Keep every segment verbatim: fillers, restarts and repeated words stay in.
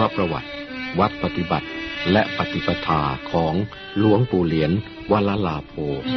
ประวัติวัดปฏิบัติและปฏิปทาของหลวงปู่เหรียญวัดละลาโพ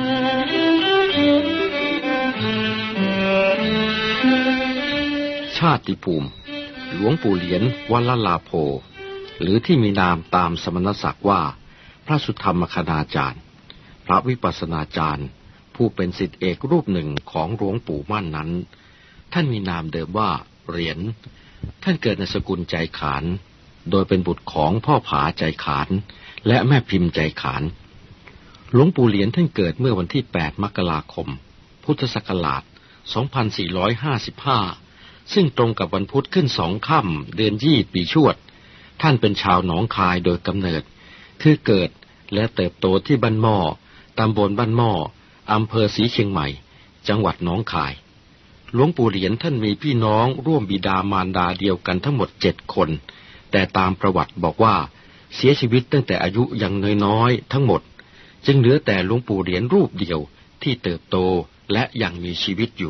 ชาติภูมิหลวงปู่เหรียญวัดละลาโพหรือที่มีนามตามสมณศักดิ์ว่าพระสุธรรมคณาจารย์พระวิปัสสนาจารย์ผู้เป็นศิษย์เอกรูปหนึ่งของหลวงปู่มั่นนั้นท่านมีนามเดิมว่าเหรียญท่านเกิดในสกุลใจขานโดยเป็นบุตรของพ่อผาใจขานและแม่พิมพ์ใจขานหลวงปู่เหรียญท่านเกิดเมื่อวันที่แปดมกราคมพุทธศักราชสองพันสี่ร้อยห้าสิบห้าซึ่งตรงกับวันพุธขึ้นสองค่ำเดือนยี่ปีชวดท่านเป็นชาวหนองคายโดยกำเนิดคือเกิดและเติบโตที่บ้านหม้อตำบลบ้านหม้ออำเภอศรีเชียงใหม่จังหวัดหนองคายหลวงปู่เหรียญท่านมีพี่น้องร่วมบิดามารดาเดียวกันทั้งหมดเจ็ดคนแต่ตามประวัติบอกว่าเสียชีวิตตั้งแต่อายุยังน้อยๆทั้งหมดจึงเหลือแต่หลวงปู่เหรียญรูปเดียวที่เติบโตและยังมีชีวิตอยู่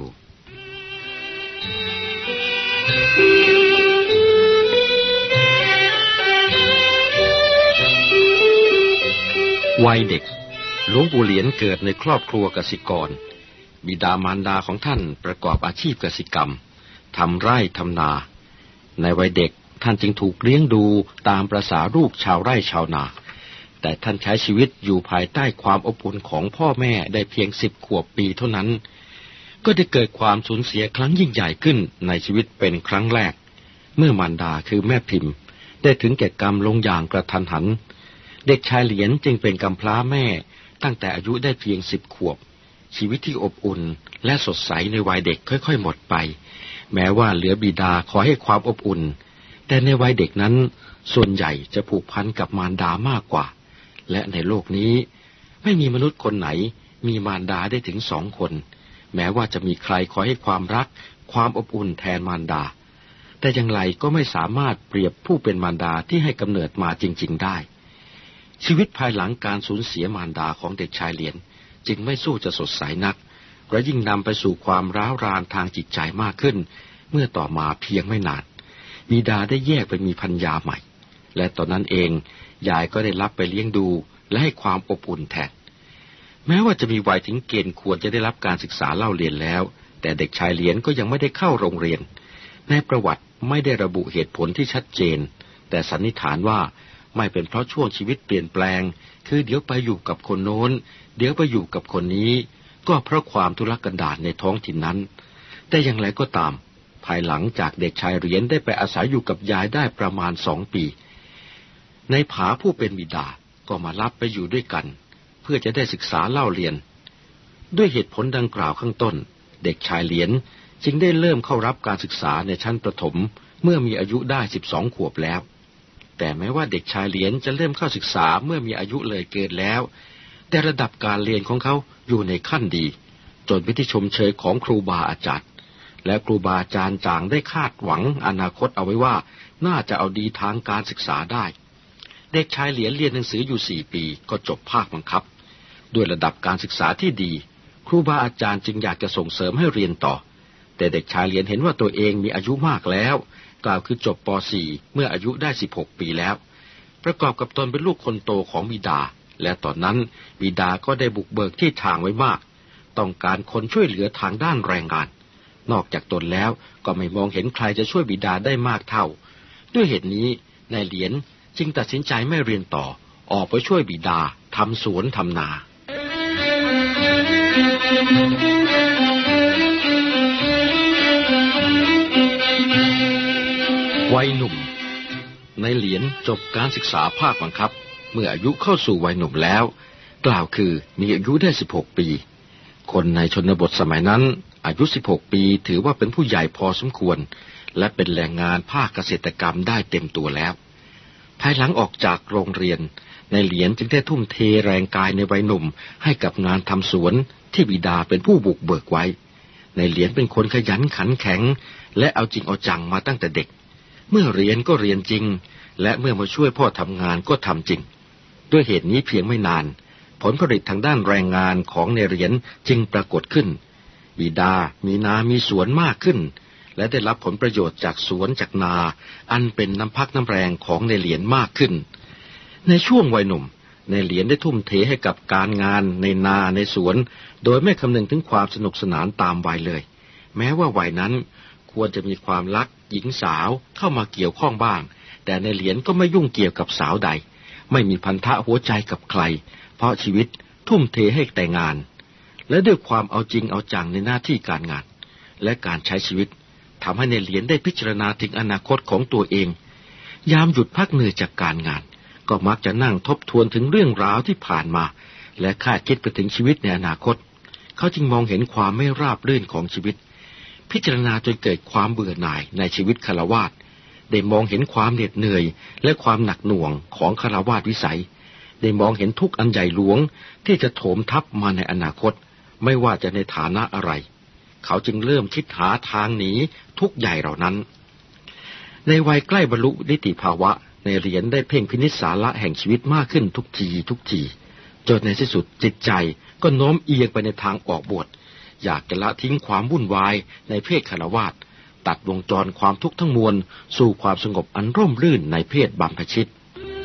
วัยเด็กหลวงปู่เหรียญเกิดในครอบครัวเกษตรกรบิดามารดาของท่านประกอบอาชีพเกษตรกรรมทำไร่ทำนาในวัยเด็กท่านจึงถูกเลี้ยงดูตามประสาลูกชาวไร่ชาวนาแต่ท่านใช้ชีวิตอยู่ภายใต้ความอบอุ่นของพ่อแม่ได้เพียงสิบขวบปีเท่านั้นก็ได้เกิดความสูญเสียครั้งยิ่งใหญ่ขึ้นในชีวิตเป็นครั้งแรกเมื่อมารดาคือแม่พิมพ์ได้ถึงแก่กรรมลงอย่างกระทันหันเด็กชายเหรียญจึงเป็นกำพร้าแม่ตั้งแต่อายุได้เพียงสิบขวบชีวิตที่อบอุ่นและสดใสในวัยเด็กค่อยๆหมดไปแม้ว่าเหลือบิดาคอยให้ความอบอุ่นแต่ในวัยเด็กนั้นส่วนใหญ่จะผูกพันกับมารดามากกว่าและในโลกนี้ไม่มีมนุษย์คนไหนมีมารดาได้ถึงสองคนแม้ว่าจะมีใครคอยให้ความรักความอบอุ่นแทนมารดาแต่อย่างไรก็ไม่สามารถเปรียบผู้เป็นมารดาที่ให้กำเนิดมาจริงๆได้ชีวิตภายหลังการสูญเสียมารดาของเด็กชายเหรียญจึงไม่สู้จะสดใสนักและยิ่งนำไปสู่ความร้าวรานทางจิตใจมากขึ้นเมื่อต่อมาเพียงไม่นานบิดาได้แยกไปมีภรรยาใหม่และตอนนั้นเองยายก็ได้รับไปเลี้ยงดูและให้ความอบอุ่นแทนแม้ว่าจะมีวัยถึงเกณฑ์ควรจะได้รับการศึกษาเล่าเรียนแล้วแต่เด็กชายเหรียญก็ยังไม่ได้เข้าโรงเรียนในประวัติไม่ได้ระบุเหตุผลที่ชัดเจนแต่สันนิษฐานว่าไม่เป็นเพราะช่วงชีวิตเปลี่ยนแปลงคือเดี๋ยวไปอยู่กับคนโน้นเดี๋ยวไปอยู่กับคนนี้ก็เพราะความทุรกันดารในท้องถิ่นนั้นแต่อย่างไรก็ตามภายหลังจากเด็กชายเหรียญได้ไปอาศัยอยู่กับยายได้ประมาณสองปีในผาผู้เป็นบิดาก็มารับไปอยู่ด้วยกันเพื่อจะได้ศึกษาเล่าเรียนด้วยเหตุผลดังกล่าวข้างต้นเด็กชายเหรียญจึงได้เริ่มเข้ารับการศึกษาในชั้นประถมเมื่อมีอายุได้สิบสองขวบแล้วแต่แม้ว่าเด็กชายเหรียญจะเริ่มเข้าศึกษาเมื่อมีอายุเลยเกินแล้วแต่ระดับการเรียนของเขาอยู่ในขั้นดีจนเป็นที่ชมเชยของครูบาอาจารย์และครูบาอาจารย์จางได้คาดหวังอนาคตเอาไว้ว่าน่าจะเอาดีทางการศึกษาได้เด็กชายเหรียญเรียนหนังสืออยู่สี่ปีก็จบภาคบังคับด้วยระดับการศึกษาที่ดีครูบาอาจารย์จึงอยากจะส่งเสริมให้เรียนต่อแต่เด็กชายเหรียญเห็นว่าตัวเองมีอายุมากแล้วกล่าวคือจบป สี่เมื่ออายุได้สิบหกปีแล้วประกอบกับตนเป็นลูกคนโตของบิดาและตอนนั้นบิดาก็ได้บุกเบิกที่ทางไว้มากต้องการคนช่วยเหลือทางด้านแรงงานนอกจากตนแล้วก็ไม่มองเห็นใครจะช่วยบิดาได้มากเท่าด้วยเหตุนี้นายเหรียญจึงตัดสินใจไม่เรียนต่อออกไปช่วยบิดาทำสวนทำนาวัยหนุ่มในเหรียญจบการศึกษาภาคบังคับเมื่ออายุเข้าสู่วัยหนุ่มแล้วกล่าวคือมีอายุได้สิบหกปีคนในชนบทสมัยนั้นอายุสิบหกปีถือว่าเป็นผู้ใหญ่พอสมควรและเป็นแรงงานภาคเกษตรกรรมได้เต็มตัวแล้วภายหลังออกจากโรงเรียนในเหรียญจึงได้ทุ่มเทแรงกายในวัยหนุ่มให้กับงานทำสวนที่บิดาเป็นผู้บุกเบิกไว้ในเหรียญเป็นคนขยันขันแข็งและเอาจริงเอาจังมาตั้งแต่เด็กเมื่อเรียนก็เรียนจริงและเมื่อมาช่วยพ่อทำงานก็ทำจริงด้วยเหตุนี้เพียงไม่นานผลผลิตทางด้านแรงงานของในเหรียญจึงปรากฏขึ้นบิดามีนามีสวนมากขึ้นและได้รับผลประโยชน์จากสวนจากนาอันเป็นน้ำพักน้ำแรงของในเหรียญมากขึ้นในช่วงวัยหนุ่มในเหรียญได้ทุ่มเทให้กับการงานในนาในสวนโดยไม่คำนึงถึงความสนุกสนานตามวัยเลยแม้ว่าวัยนั้นควรจะมีความรักหญิงสาวเข้ามาเกี่ยวข้องบ้างแต่ในเหรียญก็ไม่ยุ่งเกี่ยวกับสาวใดไม่มีพันธะหัวใจกับใครเพราะชีวิตทุ่มเทให้แต่งานและด้วยความเอาจริงเอาจังในหน้าที่การงานและการใช้ชีวิตทำให้ในเหรียญได้พิจารณาถึงอนาคตของตัวเองยามหยุดพักเหนื่อยจากการงานก็มักจะนั่งทบทวนถึงเรื่องราวที่ผ่านมาและคาดคิดไปถึงชีวิตในอนาคตเขาจึงมองเห็นความไม่ราบรื่นของชีวิตพิจารณาจนเกิดความเบื่อหน่ายในชีวิตฆราวาสได้มองเห็นความเหน็ดเหนื่อยและความหนักหน่วงของฆราวาสวิสัยได้มองเห็นทุกข์อันใหญ่หลวงที่จะโถมทับมาในอนาคตไม่ว่าจะในฐานะอะไรเขาจึงเริ่มคิดหาทางหนีทุกข์ใหญ่เหล่านั้นในวัยใกล้บรรลุนิติภาวะในเหรียญได้เพ่งพินิจสาระแห่งชีวิตมากขึ้นทุกทีทุกทีจนในที่สุดจิตใจก็โน้มเอียงไปในทางออกบวชอยากจะละทิ้งความวุ่นวายในเพศฆราวาสตัดวงจรความทุกข์ทั้งมวลสู่ความสงบอันร่มรื่นในเพศบัมพชิต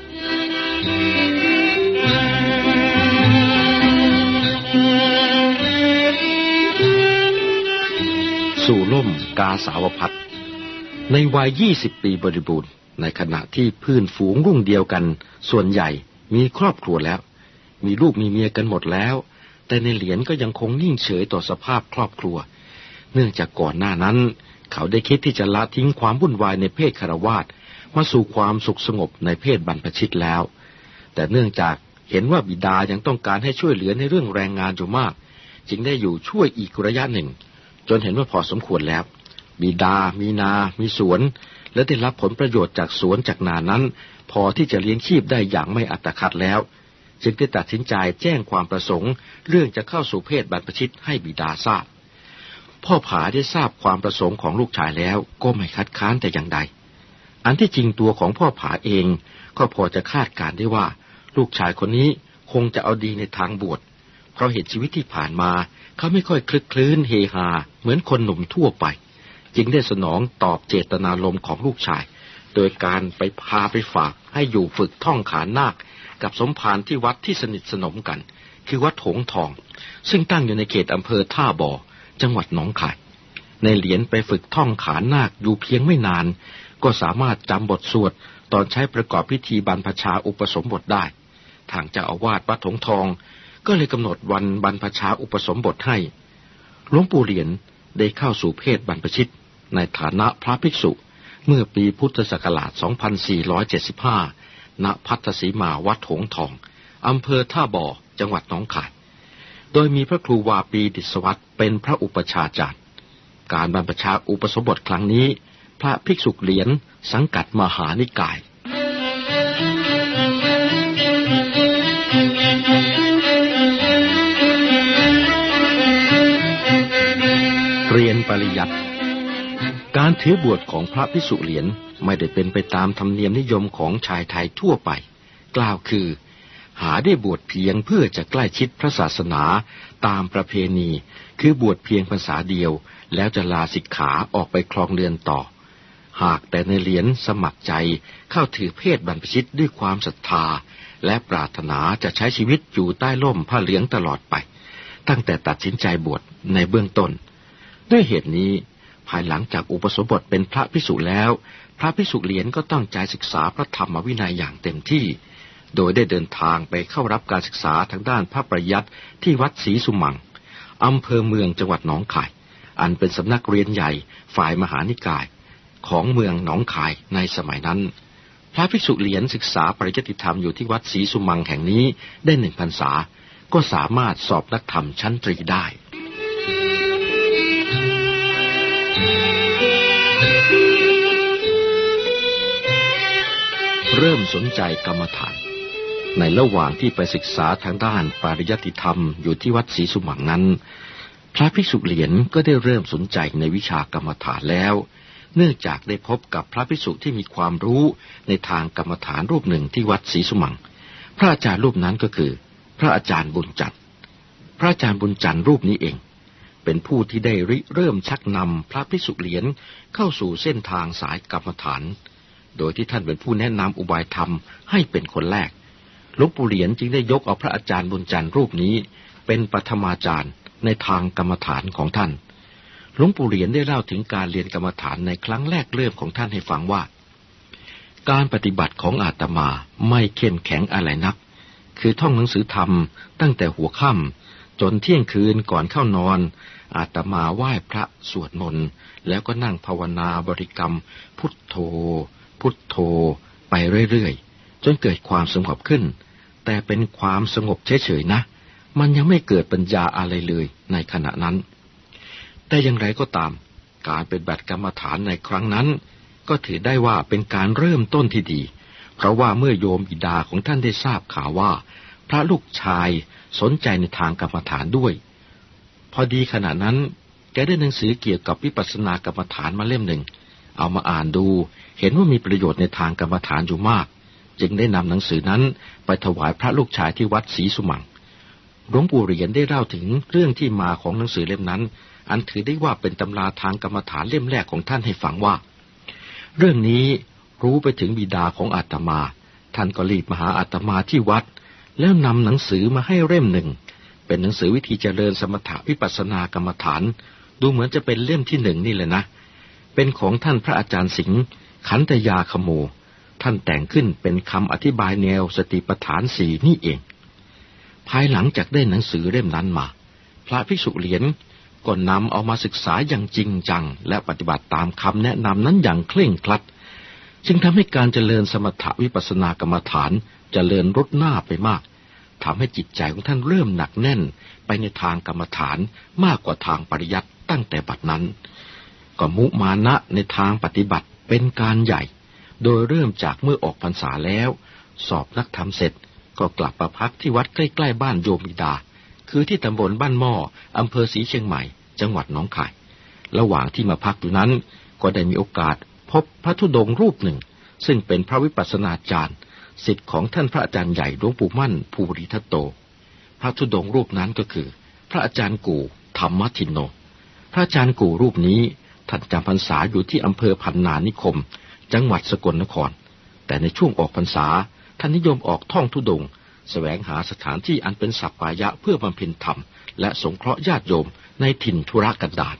สู่ล่มกาสาวพัสในวัยยี่สิบปีบริบูรณ์ในขณะที่พื้นฝูงรุ่งเดียวกันส่วนใหญ่มีครอบครัวแล้วมีลูกมีเมียกันหมดแล้วแต่ในเหรียญก็ยังคงนิ่งเฉยต่อสภาพครอบครัวเนื่องจากก่อนหน้านั้นเขาได้คิดที่จะละทิ้งความวุ่นวายในเพศฆราวาสมาสู่ความสุขสงบในเพศบรรพชิตแล้วแต่เนื่องจากเห็นว่าบิดายังต้องการให้ช่วยเหลือในเรื่องแรงงานอยู่มากจึงได้อยู่ช่วยอีกระยะหนึ่งจนเห็นว่าพอสมควรแล้วบิดามีนามีสวนและได้รับผลประโยชน์จากสวนจากนานั้นพอที่จะเลี้ยงชีพได้อย่างไม่อัตคัดแล้วจึงได้ตัดสินใจแจ้งความประสงค์เรื่องจะเข้าสู่เพศบรรพชิตให้บิดาทราบพ่อผาได้ทราบความประสงค์ของลูกชายแล้วก็ไม่คัดค้านแต่อย่างใดอันที่จริงตัวของพ่อผาเองก็พอจะคาดการได้ว่าลูกชายคนนี้คงจะเอาดีในทางบวชเพราะเหตุชีวิตที่ผ่านมาเขาไม่ค่อยคลึกคลื้นเฮฮาเหมือนคนหนุ่มทั่วไปจึงได้สนองตอบเจตนารมณ์ของลูกชายโดยการไปพาไปฝากให้อยู่ฝึกท่องขานนาคกับสมภารที่วัดที่สนิทสนมกันคือวัดหงทองซึ่งตั้งอยู่ในเขตอำเภอท่าบ่อจังหวัดหนองคายในเหรียญไปฝึกท่องขานนาคอยู่เพียงไม่นานก็สามารถจำบทสวดตอนใช้ประกอบพิธีบรรพชาอุปสมบทได้ทางเจ้าอาวาสวัดหงทองก็เลยกำหนดวันบรรพชาอุปสมบทให้หลวงปู่เหรียญได้เข้าสู่เพศบรรพชิตในฐานะพระภิกษุเมื่อปีพุทธศักราชสองพันสี่ร้อยเจ็ดสิบห้าณพัทธสีมาวัดหงทองอำเภอท่าบ่อจังหวัดหนองคายโดยมีพระครูวาปีดิษวัตรเป็นพระอุปชาจารย์การบรรพชาอุปสมบทครั้งนี้พระภิกษุเหรียญสังกัดมหานิกายเรียนปริยัติการถือบวชของพระภิกษุเหรียญไม่ได้เป็นไปตามธรรมเนียมนิยมของชายไทยทั่วไปกล่าวคือหาได้บวชเพียงเพื่อจะใกล้ชิดพระศาสนาตามประเพณีคือบวชเพียงพรรษาเดียวแล้วจะลาสิกขาออกไปครองเรือนต่อหากแต่ในเหรียญสมัครใจเข้าถือเพศบรรพชิตด้วยความศรัทธาและปรารถนาจะใช้ชีวิตอยู่ใต้ร่มผ้าเหลืองตลอดไปตั้งแต่ตัดสินใจบวชในเบื้องต้นด้วยเหตุนี้ภายหลังจากอุปสมบทเป็นพระภิกษุแล้วพระภิกษุเหรียญก็ตั้งใจศึกษาพระธรรมวินัยอย่างเต็มที่โดยได้เดินทางไปเข้ารับการศึกษาทางด้านพระปริยัติที่วัดศรีสุมังอำเภอเมืองจังหวัดหนองคายอันเป็นสำนักเรียนใหญ่ฝ่ายมหานิกายของเมืองหนองคายในสมัยนั้นพระภิกษุเหรียญศึกษาปริยัติธรรมอยู่ที่วัดศรีสุมังแห่งนี้ได้หนึ่งพรรษาก็สามารถสอบนักธรรมชั้นตรีได้เริ่มสนใจกรรมฐานในระหว่างที่ไปศึกษาทางด้านปริยัติธรรมอยู่ที่วัดศรีสุมังนั้นพระภิกษุเหรียญก็ได้เริ่มสนใจในวิชากรรมฐานแล้วเนื่องจากได้พบกับพระภิกษุที่มีความรู้ในทางกรรมฐานรูปหนึ่งที่วัดศรีสุมังพระอาจารย์รูปนั้นก็คือพระอาจารย์บุญจันทร์พระอาจารย์บุญจันทร์รูปนี้เองเป็นผู้ที่ได้ริเริ่มชักนำพระภิกษุเหรียญเข้าสู่เส้นทางสายกรรมฐานโดยที่ท่านเป็นผู้แนะนำอุบายธรรมให้เป็นคนแรกหลวงปู่เหรียญจึงได้ยกเอาพระอาจารย์บุญจันทร์รูปนี้เป็นปฐมาจารย์ในทางกรรมฐานของท่านหลวงปู่เหรียญได้เล่าถึงการเรียนกรรมฐานในครั้งแรกเริ่มของท่านให้ฟังว่าการปฏิบัติของอาตมาไม่เข้มแข็งอะไรนักคือท่องหนังสือธรรมตั้งแต่หัวค่ำจนเที่ยงคืนก่อนเข้านอนอาตมาไหว้พระสวดมนต์แล้วก็นั่งภาวนาบริกรรมพุทโธพุทโธไปเรื่อยๆจนเกิดความสงบขึ้นแต่เป็นความสงบเฉยๆนะมันยังไม่เกิดปัญญาอะไรเลยในขณะนั้นแต่อย่างไรก็ตามการปฏิบัติกรรมฐานในครั้งนั้นก็ถือได้ว่าเป็นการเริ่มต้นที่ดีเพราะว่าเมื่อโยมบิดาของท่านได้ทราบข่าวว่าพระลูกชายสนใจในทางกรรมฐานด้วยพอดีขณะนั้นแกได้หนังสือเกี่ยวกับวิปัสสนากรรมฐานมาเล่มหนึ่งเอามาอ่านดูเห็นว่ามีประโยชน์ในทางกรรมฐานอยู่มากจึงได้นำหนังสือนั้นไปถวายพระลูกชายที่วัดศรีสุมังหลวงปู่เหรียญได้เล่าถึงเรื่องที่มาของหนังสือเล่มนั้นอันถือได้ว่าเป็นตำราทางกรรมฐานเล่มแรกของท่านให้ฟังว่าเรื่องนี้รู้ไปถึงบิดาของอาตมาท่านก็รีบมาหาอาตมาที่วัดแล้วนำหนังสือมาให้เล่มหนึ่งเป็นหนังสือวิธีเจริญสมถะวิปัสสนากรรมฐานดูเหมือนจะเป็นเล่มที่หนึ่งนี่แหละนะเป็นของท่านพระอาจารย์สิงห์ขันธยาขโมท่านแต่งขึ้นเป็นคำอธิบายแนวสติปัฏฐานสี่นี่เองภายหลังจากได้หนังสือเล่มนั้นมาพระภิกษุเหรียญก็นำเอามาศึกษาอย่างจริงจังและปฏิบัติตามคำแนะนำนั้นอย่างเคร่งครัดจึงทำให้การเจริญสมถะวิปัสสนากรรมฐานเจริญรุดหน้าไปมากทำให้จิตใจของท่านเริ่มหนักแน่นไปในทางกรรมฐานมากกว่าทางปริยัติตั้งแต่บัดนั้นก็มุมานะในทางปฏิบัติเป็นการใหญ่โดยเริ่มจากเมื่อออกพรรษาแล้วสอบนักธรรมเสร็จก็กลับมาพักที่วัดใกล้ๆบ้านโยมบิดาคือที่ตำบลบ้านหม้ออำเภอศรีเชียงใหม่จังหวัดหนองคายระหว่างที่มาพักอยู่นั้นก็ได้มีโอกาสพบพระธุดงค์รูปหนึ่งซึ่งเป็นพระวิปัสสนาจารย์ศิษย์ของท่านพระอาจารย์ใหญ่หลวงปู่มั่นภูริทัตโตพระธุดงค์รูปนั้นก็คือพระอาจารย์กู่ธรรมทินโนพระอาจารย์กู่รูปนี้ท่านจำพรรษาอยู่ที่อำเภอพันนานิคมจังหวัดสกลนครแต่ในช่วงออกพรรษาท่านนิยมออกท่องธุดงค์แสวงหาสถานที่อันเป็นสัปปายะเพื่อบำเพ็ญธรรมและสงเคราะห์ญาติโยมในถิ่นธุรกันดาร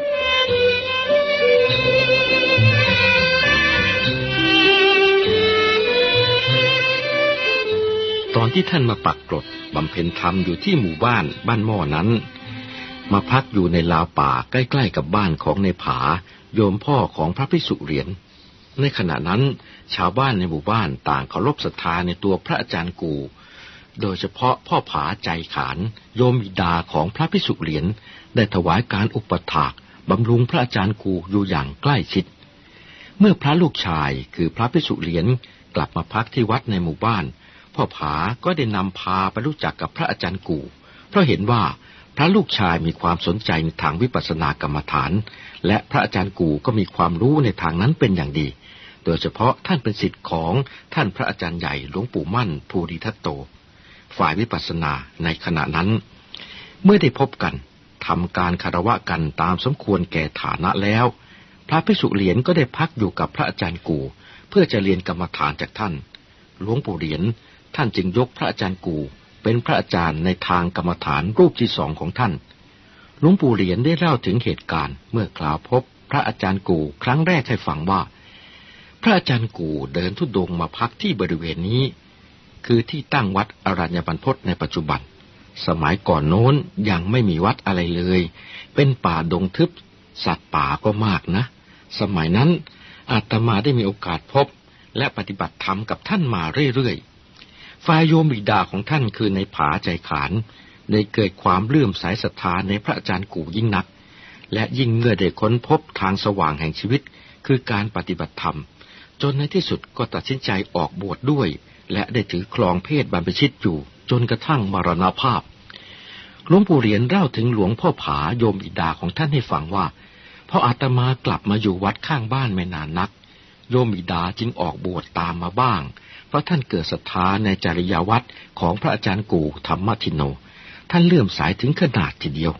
ตอนที่ท่านมาปักกรดบำเพ็ญธรรมอยู่ที่หมู่บ้านบ้านหม้อนั้นมาพักอยู่ในลาวป่าใกล้ๆกับบ้านของในผาโยมพ่อของพระภิกษุเหรียญในขณะนั้นชาวบ้านในหมู่บ้านต่างเคารพศรัทธาในตัวพระอาจารย์กูโดยเฉพาะพ่อผาใจขานโยมบิดาของพระภิกษุเหรียญได้ถวายการอุปถากบำรุงพระอาจารย์กูอยู่อย่างใกล้ชิดเมื่อพระลูกชายคือพระภิกษุเหรียญกลับมาพักที่วัดในหมู่บ้านพ่อผาก็ได้นำพาไปรู้จักกับพระอาจารย์กูเพราะเห็นว่าพระลูกชายมีความสนใจในทางวิปัสสนากรรมฐานและพระอาจารย์กูก็มีความรู้ในทางนั้นเป็นอย่างดีโดยเฉพาะท่านเป็นศิษย์ของท่านพระอาจารย์ใหญ่หลวงปู่มั่นภูริทัตโตฝ่ายวิปัสสนาในขณะนั้นเมื่อได้พบกันทำการคารวะกันตามสมควรแก่ฐานะแล้วพระภิกษุเหรียญก็ได้พักอยู่กับพระอาจารย์กูเพื่อจะเรียนกรรมฐานจากท่านหลวงปู่เหรียญท่านจึงยกพระอาจารย์กูเป็นพระอาจารย์ในทางกรรมฐานรูปที่สองของท่านหลวงปู่เหรียญได้เล่าถึงเหตุการณ์เมื่อกล่าวพบพระอาจารย์กูครั้งแรกให้ฟังว่าพระอาจารย์กูเดินธุดงค์มาพักที่บริเวณนี้คือที่ตั้งวัดอรัญญบรรพตในปัจจุบันสมัยก่อนโน้นยังไม่มีวัดอะไรเลยเป็นป่าดงทึบสัตว์ป่าก็มากนะสมัยนั้นอาตมาได้มีโอกาสพบและปฏิบัติธรรมกับท่านมาเรื่อยๆฝ่ายโยมบิดาของท่านคือในผาใจขานได้เกิดความเลื่อมใสศรัทธาในพระอาจารย์กูยิ่งนักและยิ่งเมื่อได้ค้นพบทางสว่างแห่งชีวิตคือการปฏิบัติธรรมจนในที่สุดก็ตัดสินใจออกบวชดด้วยและได้ถือครองเพศบรรพชิตอยู่จนกระทั่งมรณภาพหลวงปู่เหรียญเล่าถึงหลวงพ่อผาโยมบิดาของท่านให้ฟังว่าพออาตมากลับมาอยู่วัดข้างบ้านไม่นานนักโยมบิดาจึงออกบวชตามมาบ้างเพราะท่านเกิดศรัทธาในจริยวัตรของพระอาจารย์กูธรรมทินโนท่านเลื่อมใสถึงขนาดทีเดียว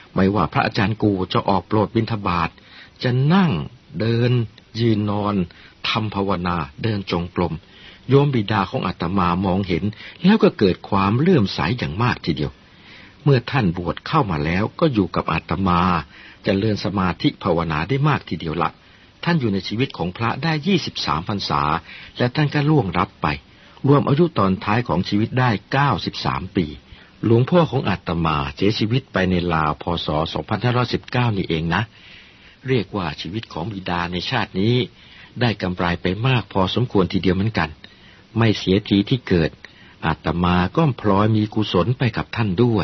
ไม่ว่าพระอาจารย์กูจะออกโปรดบิณฑบาตจะนั่งเดินยืนนอนทำภาวนาเดินจงกรมโยมบิดาของอาตมามองเห็นแล้วก็เกิดความเลื่อมใสอย่างมากทีเดียวเมื่อท่านบวชเข้ามาแล้วก็อยู่กับอาตมาเจริญสมาธิภาวนาได้มากทีเดียวละท่านอยู่ในชีวิตของพระได้ยี่สิบสามพรรษาและท่านก็ล่วงลับไปรวมอายุตอนท้ายของชีวิตได้เก้าสิบสามปีหลวงพ่อของอาตมาเสียชีวิตไปในราวพ.ศ. สองพันห้าร้อยสิบเก้านี่เองนะเรียกว่าชีวิตของบิดาในชาตินี้ได้กำไรไปมากพอสมควรทีเดียวเหมือนกันไม่เสียทีที่เกิดอาตมาก็พลอยมีกุศลไปกับท่านด้วย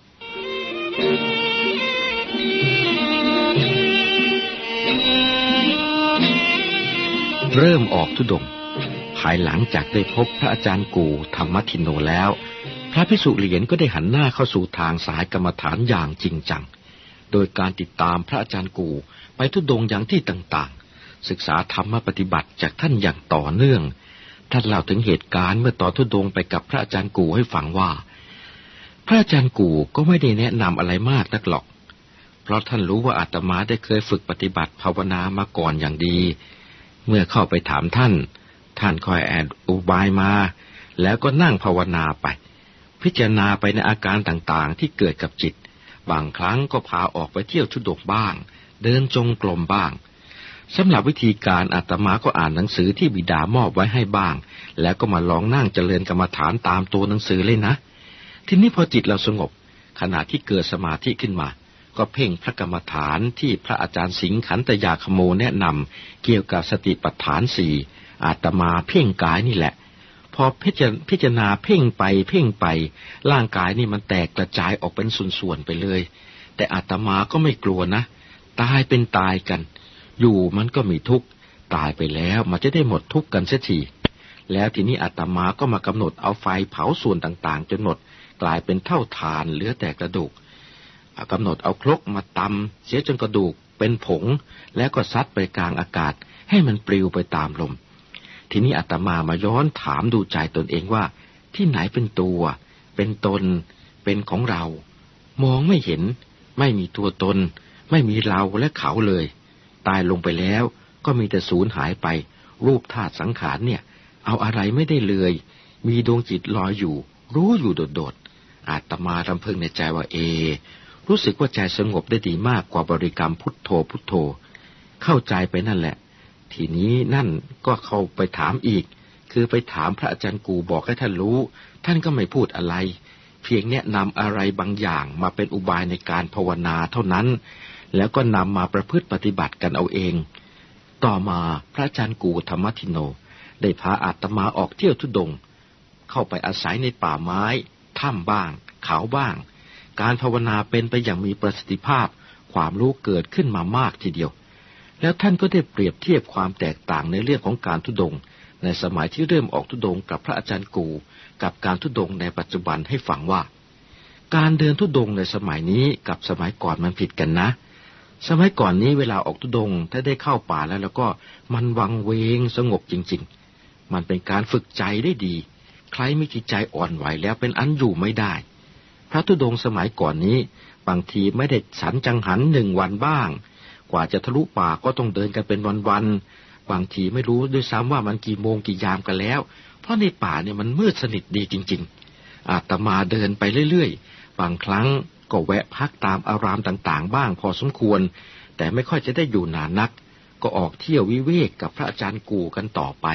เริ่มออกธุดงค์ภายหลังจากได้พบพระอาจารย์กูธรรมทินโนแล้วพระภิกษุเหรียญก็ได้หันหน้าเข้าสู่ทางสายกรรมฐานอย่างจริงจังโดยการติดตามพระอาจารย์กูไปธุดงค์อย่างที่ต่างๆศึกษาธรรมปฏิบัติจากท่านอย่างต่อเนื่องท่านเล่าถึงเหตุการณ์เมื่อตอนธุดงค์ไปกับพระอาจารย์กูให้ฟังว่าพระอาจารย์กูก็ไม่ได้แนะนำอะไรมากนักหรอกเพราะท่านรู้ว่าอาตมาได้เคยฝึกปฏิบัติภาวนามาก่อนอย่างดีเมื่อเข้าไปถามท่านท่านคอยแอดอุบายมาแล้วก็นั่งภาวนาไปพิจารณาไปในอาการต่างๆที่เกิดกับจิตบางครั้งก็พาออกไปเที่ยวธุดงค์บ้างเดินจงกรมบ้างสำหรับวิธีการอาตมาก็อ่านหนังสือที่บิดามอบไว้ให้บ้างแล้วก็มาลองนั่งเจริญกรรมฐานตามตัวหนังสือเลยนะทีนี้พอจิตเราสงบขณะที่เกิดสมาธิขึ้นมาก็เพ่งพระกรรมฐานที่พระอาจารย์สิงห์ขันตยาคโมแนะนำเกี่ยวกับสติปัฏฐานสี่อาตมาเพ่งกายนี่แหละพอพิจารพิจารณาเพ่งไปเพ่งไปร่างกายนี่มันแตกกระจายออกเป็นส่วนๆไปเลยแต่อาตมาก็ไม่กลัวนะตายเป็นตายกันอยู่มันก็มีทุกข์ตายไปแล้วมันจะได้หมดทุกข์กันเสียทีแล้วทีนี้อาตมาก็มากำหนดเอาไฟเผาส่วนต่างๆจนหมดกลายเป็นเท่าฐานเหลือแต่กระดูกกำหนดเอาครกมาตำเสียจนกระดูกเป็นผงแล้วก็ซัดไปกลางอากาศให้มันปลิวไปตามลมทีนี้อาตมามาย้อนถามดูใจตนเองว่าที่ไหนเป็นตัวเป็นตนเป็นของเรามองไม่เห็นไม่มีตัวตนไม่มีเราและเขาเลยตายลงไปแล้วก็มีแต่สูญหายไปรูปธาตุสังขารเนี่ยเอาอะไรไม่ได้เลยมีดวงจิตลอยอยู่รู้อยู่โดดๆอาตมารำพึงในใจว่าเอรู้สึกว่าใจสงบได้ดีมากกว่าบริกรรมพุทโธพุทโธเข้าใจไปนั่นแหละทีนี้นั่นก็เข้าไปถามอีกคือไปถามพระอาจารย์กูบอกให้ท่านรู้ท่านก็ไม่พูดอะไรเพียงแนะนำอะไรบางอย่างมาเป็นอุบายในการภาวนาเท่านั้นแล้วก็นำมาประพฤติปฏิบัติกันเอาเองต่อมาพระอาจารย์กูธรรมทินโนได้พาอาตมาออกเที่ยวธุดงค์เข้าไปอาศัยในป่าไม้ถ้ำบ้างเขาบ้างการภาวนาเป็นไปอย่างมีประสิทธิภาพความรู้เกิดขึ้นมามากทีเดียวแล้วท่านก็ได้เปรียบเทียบความแตกต่างในเรื่องของการธุดงค์ในสมัยที่เริ่มออกธุดงค์กับพระอาจารย์กูกับการธุดงค์ในปัจจุบันให้ฟังว่าการเดินธุดงค์ในสมัยนี้กับสมัยก่อนมันผิดกันนะสมัยก่อนนี้เวลาออกธุดงค์ถ้าได้เข้าป่าแล้วแล้วก็มันวังเวงสงบจริงๆมันเป็นการฝึกใจได้ดีใครมีจิตใจอ่อนไหวแล้วเป็นอันอยู่ไม่ได้พระธุดงค์สมัยก่อนนี้บางทีไม่ได้ฉันจังหันหนึ่งวันบ้างกว่าจะทะลุป่าก็ต้องเดินกันเป็นวันๆบางทีไม่รู้ด้วยซ้ำว่ามันกี่โมงกี่ยามกันแล้วเพราะในป่าเนี่ยมันมืดสนิทดีจริงๆอาตมาเดินไปเรื่อยๆบางครั้งก็แวะพักตามอารามต่างๆบ้างพอสมควรแต่ไม่ค่อยจะได้อยู่นานนักก็ออกเที่ยววิเวกกับพระอาจารย์กูกันต่อไป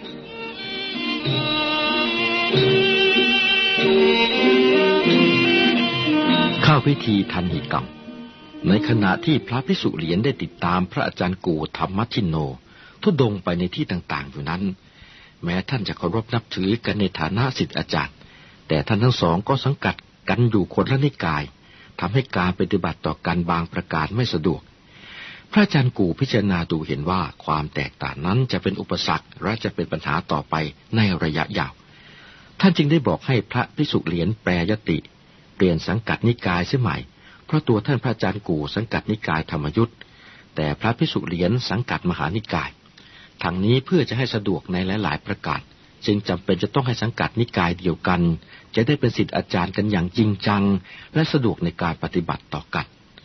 เข้าพิธีทันหิกรรมในขณะที่พระภิกษุเหรียญได้ติดตามพระอาจารย์กูธรรมทินโนธุดงค์ไปในที่ต่างๆอยู่นั้นแม้ท่านจะเคารพนับถือกันในฐานะศิษย์อาจารย์แต่ท่านทั้งสองก็สังกัดกันอยู่คนละนิกายทำให้การปฏิบัติต่อกันบางประการไม่สะดวกพระอาจารย์กูพิจารณาดูเห็นว่าความแตกต่างนั้นจะเป็นอุปสรรคและจะเป็นปัญหาต่อไปในระยะยาวท่านจึงได้บอกให้พระภิกษุเหรียญแปรยติเปลี่ยนสังกัดนิกายเสียใหม่เพราะตัวท่านพระอาจารย์กูสังกัดนิกายธรรมยุทธแต่พระภิกษุเหรียญสังกัดมหานิกายทางนี้เพื่อจะให้สะดวกในหลายๆประการจึงจำเป็นจะต้องให้สังกัดนิกายเดียวกันจะได้เป็นศิษย์อาจารย์กันอย่างจริงจังและสะดวกในการปฏิบัติต่อกัน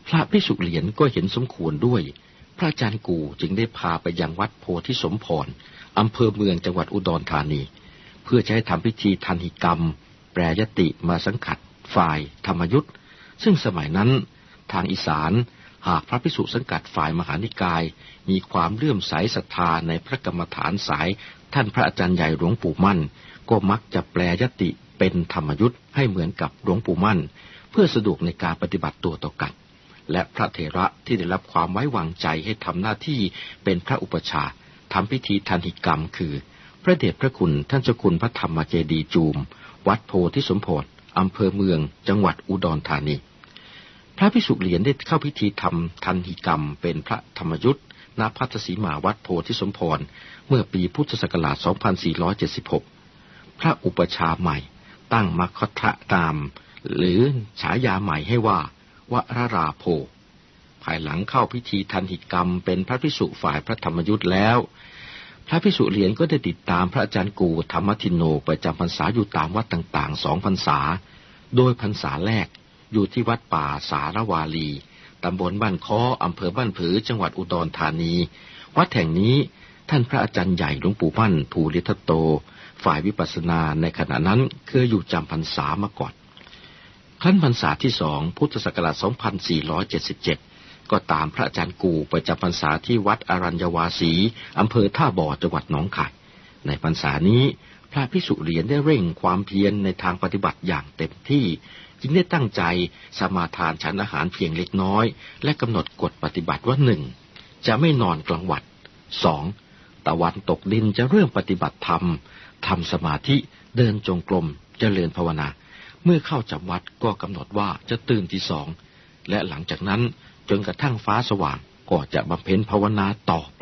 พระภิกษุเหรียญก็เห็นสมควรด้วยพระอาจารย์กูจึงได้พาไปยังวัดโพธิสมพรอำเภอเมืองจังหวัดอุดรธานีเพื่อจะให้ทำพิธีทันหิกรรมแปรยติมาสังกัดฝ่ายธรรมยุทธ์ซึ่งสมัยนั้นทางอีสานหากพระภิกษุสังกัดฝ่ายมหานิกายมีความเลื่อมใสศรัทธาในพระกรรมฐานสายท่านพระอาจารย์ใหญ่หลวงปู่มั่นก็มักจะแปลยติเป็นธรรมยุทธ์ให้เหมือนกับหลวงปู่มั่นเพื่อสะดวกในการปฏิบัติตัวต่อกันและพระเถระที่ได้รับความไว้วางใจให้ทำหน้าที่เป็นพระอุปชาทำพิธีทันหิกรรมคือพระเดชพระคุณท่านเจ้าคุณพระธรรมเจดีย์จูมวัดโพธิสมโภชอำเภอเมืองจังหวัดอุดรธานีพระภิกษุเหรียญได้เข้าพิธีทำทันหิกรรมเป็นพระธรรมยุทธ์ณภัตตสีมาวัดโพธิสมพรเมื่อปีพุทธศักราชสองพันสี่ร้อยเจ็ดสิบหกพระอุปชาใหม่ตั้งมัคคทะตามหรือฉายาใหม่ให้ว่าวรราโภภายหลังเข้าพิธีทันหิกรรมเป็นพระภิกษุฝ่ายพระธรรมยุทธ์แล้วพระภิกษุเหรียญก็ได้ติดตามพระอาจารย์กูธรรมทินโนไปจำพรรษาอยู่ตามวัดต่างๆสองพรรษาโดยพรรษาแรกอยู่ที่วัดป่าสารวาลีตำบลบ้านค้ออำเภอบ้านผือจังหวัดอุดรธานีวัดแห่งนี้ท่านพระอาจารย์ใหญ่หลวงปู่มั่นภูริทัตโตฝ่ายวิปัสสนาในขณะนั้นเคยอยู่จำพรรษามาก่อนครั้นพรรษาที่สองพุทธศักราชสองพันสี่ร้อยเจ็ดสิบเจ็ดก็ตามพระอาจารย์กูไปจำพรรษาที่วัดอรัญญวาสีอำเภอท่าบ่อจังหวัดหนองคายในพรรษานี้พระภิกษุเหรียญได้เร่งความเพียรในทางปฏิบัติอย่างเต็มที่จึงได้ตั้งใจสมาทานฉันอาหารเพียงเล็กน้อยและกำหนดกฎปฏิบัติว่าหนึ่งจะไม่นอนกลางวันสองตะวันตกดินจะเริ่มปฏิบัติธรรมทำสมาธิเดินจงกรมเจริญภาวนาเมื่อเข้าจำวัดก็กำหนดว่าจะตื่นที่สองและหลังจากนั้นจนกระทั่งฟ้าสว่างก็จะบำเพ็ญภาวนาต่อไป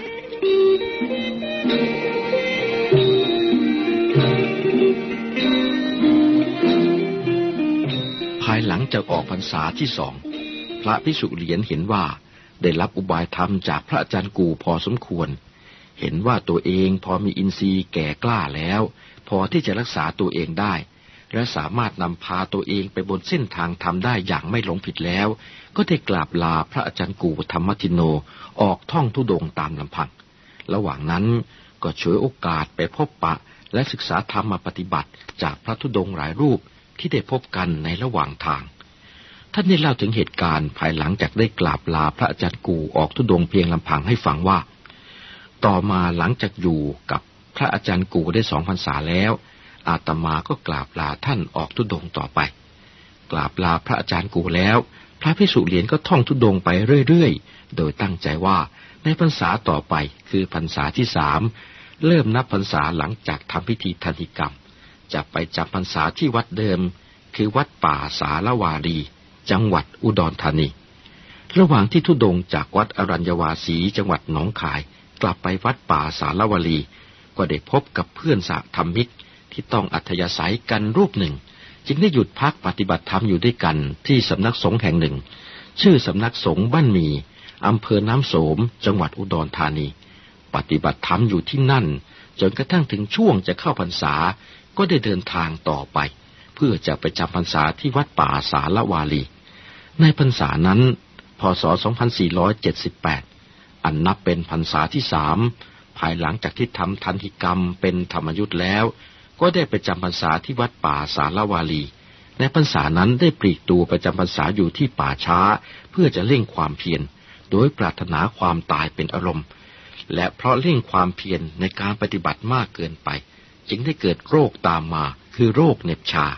ภายหลังจากออกพรรษาที่สองพระภิกษุเหรียญเห็นว่าได้รับอุบายธรรมจากพระอาจารย์กูพอสมควรเห็นว่าตัวเองพอมีอินทรีย์แก่กล้าแล้วพอที่จะรักษาตัวเองได้และสามารถนำพาตัวเองไปบนเส้นทางธรรมได้อย่างไม่หลงผิดแล้วก็ได้กราบลาพระอาจารย์กูธรรมทินโนออกท่องธุดงค์ตามลำพังระหว่างนั้นก็ฉวยโอกาสไปพบปะและศึกษาธรรมมาปฏิบัติจากพระธุดงค์หลายรูปที่ได้พบกันในระหว่างทางท่านได้เล่าถึงเหตุการณ์ภายหลังจากได้กราบลาพระอาจารย์กูออกธุดงค์เพียงลำพังให้ฟังว่าต่อมาหลังจากอยู่กับพระอาจารย์กูได้สองพรรษาแล้วอาตมาก็กราบลาท่านออกธุดงค์ต่อไปกราบลาพระอาจารย์กูแล้วพระภิกษุเหรียญก็ท่องธุดงค์ไปเรื่อยๆโดยตั้งใจว่าในพรรษาต่อไปคือพรรษาที่สามเริ่มนับพรรษาหลังจากทำพิธีทันหิกรรมจะไปจำพรรษาที่วัดเดิมคือวัดป่าสารวารีจังหวัดอุดรธานีระหว่างที่ธุดงค์จากวัดอรัญญวาสีจังหวัดหนองคายกลับไปวัดป่าสารวารีก็ได้พบกับเพื่อนสหธรรมิกที่ต้องอัธยาศัยกันรูปหนึ่งจึงได้หยุดพักปฏิบัติธรรมอยู่ด้วยกันที่สำนักสงฆ์แห่งหนึ่งชื่อสำนักสงฆ์บ้านมีอำเภอน้ำโสมจังหวัดอุดรธานีปฏิบัติธรรมอยู่ที่นั่นจนกระทั่งถึงช่วงจะเข้าพรรษาก็ได้เดินทางต่อไปเพื่อจะไปจำพรรษาที่วัดป่าสารวารีในพรรษานั้นพ.ศ. สองพันสี่ร้อยเจ็ดสิบแปดอันนับเป็นพรรษาที่สามภายหลังจากที่ทำทันหิกรรมเป็นธรรมยุทธ์แล้วก็ได้ไปจำพรรษาที่วัดป่าสารวารีในพรรษานั้นได้ปลีกตัวไปจำพรรษาอยู่ที่ป่าช้าเพื่อจะเร่งความเพียรโดยปรารถนาความตายเป็นอารมณ์และเพราะเร่งความเพียรในการปฏิบัติมากเกินไปจึงได้เกิดโรคตามมาคือโรคเหน็บชา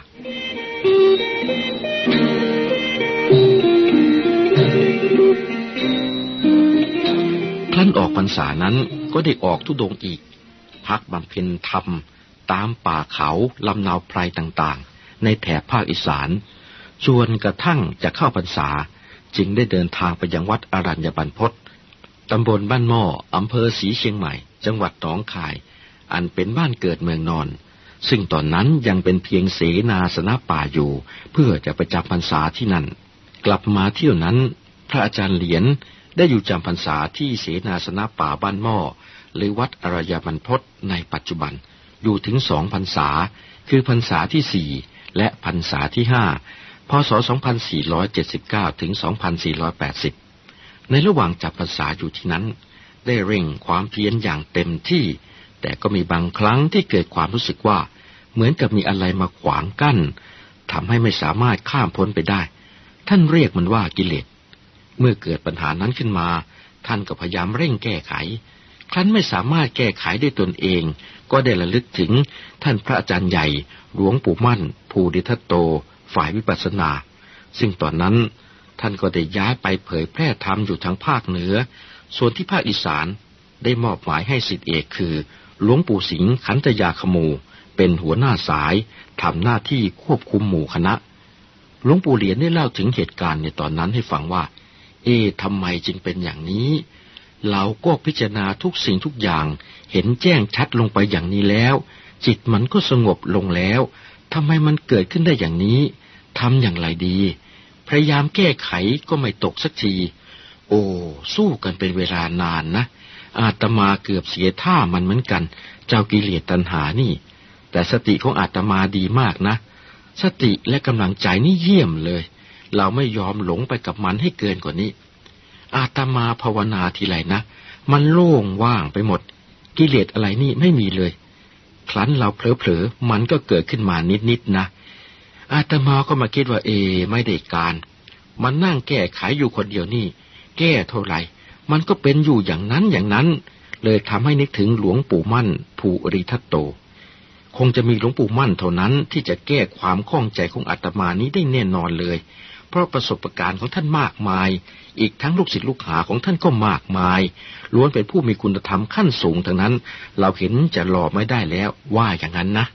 ครั้นออกพรรษานั้นก็ได้ออกธุดงค์อีกพักบำเพ็ญธรรมตามป่าเขาลำนาวไพรต่างๆในแถบภาคอีสานจนกระทั่งจะเข้าพรรษาจึงได้เดินทางไปยังวัดอรัญญบรรพตตำบลบ้านหม้ออำเภอศรีเชียงใหม่จังหวัดหนองคายอันเป็นบ้านเกิดเมืองนอนซึ่งตอนนั้นยังเป็นเพียงเสนาสนะป่าอยู่เพื่อจะไปจำพรรษาที่นั่นกลับมาเที่ยวนั้นพระอาจารย์เหรียญได้อยู่จำพรรษาที่เสนาสนะป่าบ้านหม้อหรือวัดอรัญญบรรพตในปัจจุบันอยู่ถึงสองพรรษาคือพรรษาที่สี่และพรรษาที่ห้าพ.ศ. สองพันสี่ร้อยเจ็ดสิบเก้า ถึง สองพันสี่ร้อยแปดสิบ ในระหว่างจับพรรษาอยู่ที่นั้นได้เร่งความเพียรอย่างเต็มที่แต่ก็มีบางครั้งที่เกิดความรู้สึกว่าเหมือนกับมีอะไรมาขวางกั้นทำให้ไม่สามารถข้ามพ้นไปได้ท่านเรียกมันว่ากิเลสเมื่อเกิดปัญหานั้นขึ้นมาท่านก็พยายามเร่งแก้ไขครั้นไม่สามารถแก้ไขด้วยตนเองก็ได้ระลึกถึงท่านพระอาจารย์ใหญ่หลวงปู่มั่นภูริทัตโตฝ่ายวิปัสสนาซึ่งตอนนั้นท่านก็ได้ย้ายไปเผยแพร่ธรรมอยู่ทางภาคเหนือส่วนที่ภาคอีสานได้มอบหมายให้ศิษย์เอกคือหลวงปู่สิงห์ขันธยาคโมเป็นหัวหน้าสายทำหน้าที่ควบคุมหมู่คณะหลวงปู่เหรียญได้เล่าถึงเหตุการณ์ในตอนนั้นให้ฟังว่าเอ๊ะทำไมจึงเป็นอย่างนี้เราก็พิจารณาทุกสิ่งทุกอย่างเห็นแจ้งชัดลงไปอย่างนี้แล้วจิตมันก็สงบลงแล้วทำไมมันเกิดขึ้นได้อย่างนี้ทำอย่างไรดีพยายามแก้ไขก็ไม่ตกสักทีโอ้สู้กันเป็นเวลานานนะอาตมาเกือบเสียท่ามันเหมือนกันเจ้ากิเลสตัณหานี่แต่สติของอาตมาดีมากนะสติและกำลังใจนี่เยี่ยมเลยเราไม่ยอมหลงไปกับมันให้เกินกว่านี้อาตมาภาวนาทีไรนะมันโล่งว่างไปหมดกิเลสอะไรนี่ไม่มีเลยครั้นเราเผลอๆมันก็เกิดขึ้นมานิดๆนะอาตมาก็มาคิดว่าเอไม่ได้การมันนั่งแก้ไขอยู่คนเดียวนี่แก้เท่าไหร่มันก็เป็นอยู่อย่างนั้นอย่างนั้นเลยทำให้นึกถึงหลวงปู่มั่นภูริทัตโตคงจะมีหลวงปู่มั่นเท่านั้นที่จะแก้ความข้องใจของอาตมานี้ได้แน่นอนเลยเพราะประสบการณ์ของท่านมากมายอีกทั้งลูกศิษย์ลูกหาของท่านก็มากมายล้วนเป็นผู้มีคุณธรรมขั้นสูงทั้งนั้นเราเห็นจะหลอกไม่ได้แล้วว่าอย่างนั้นนะ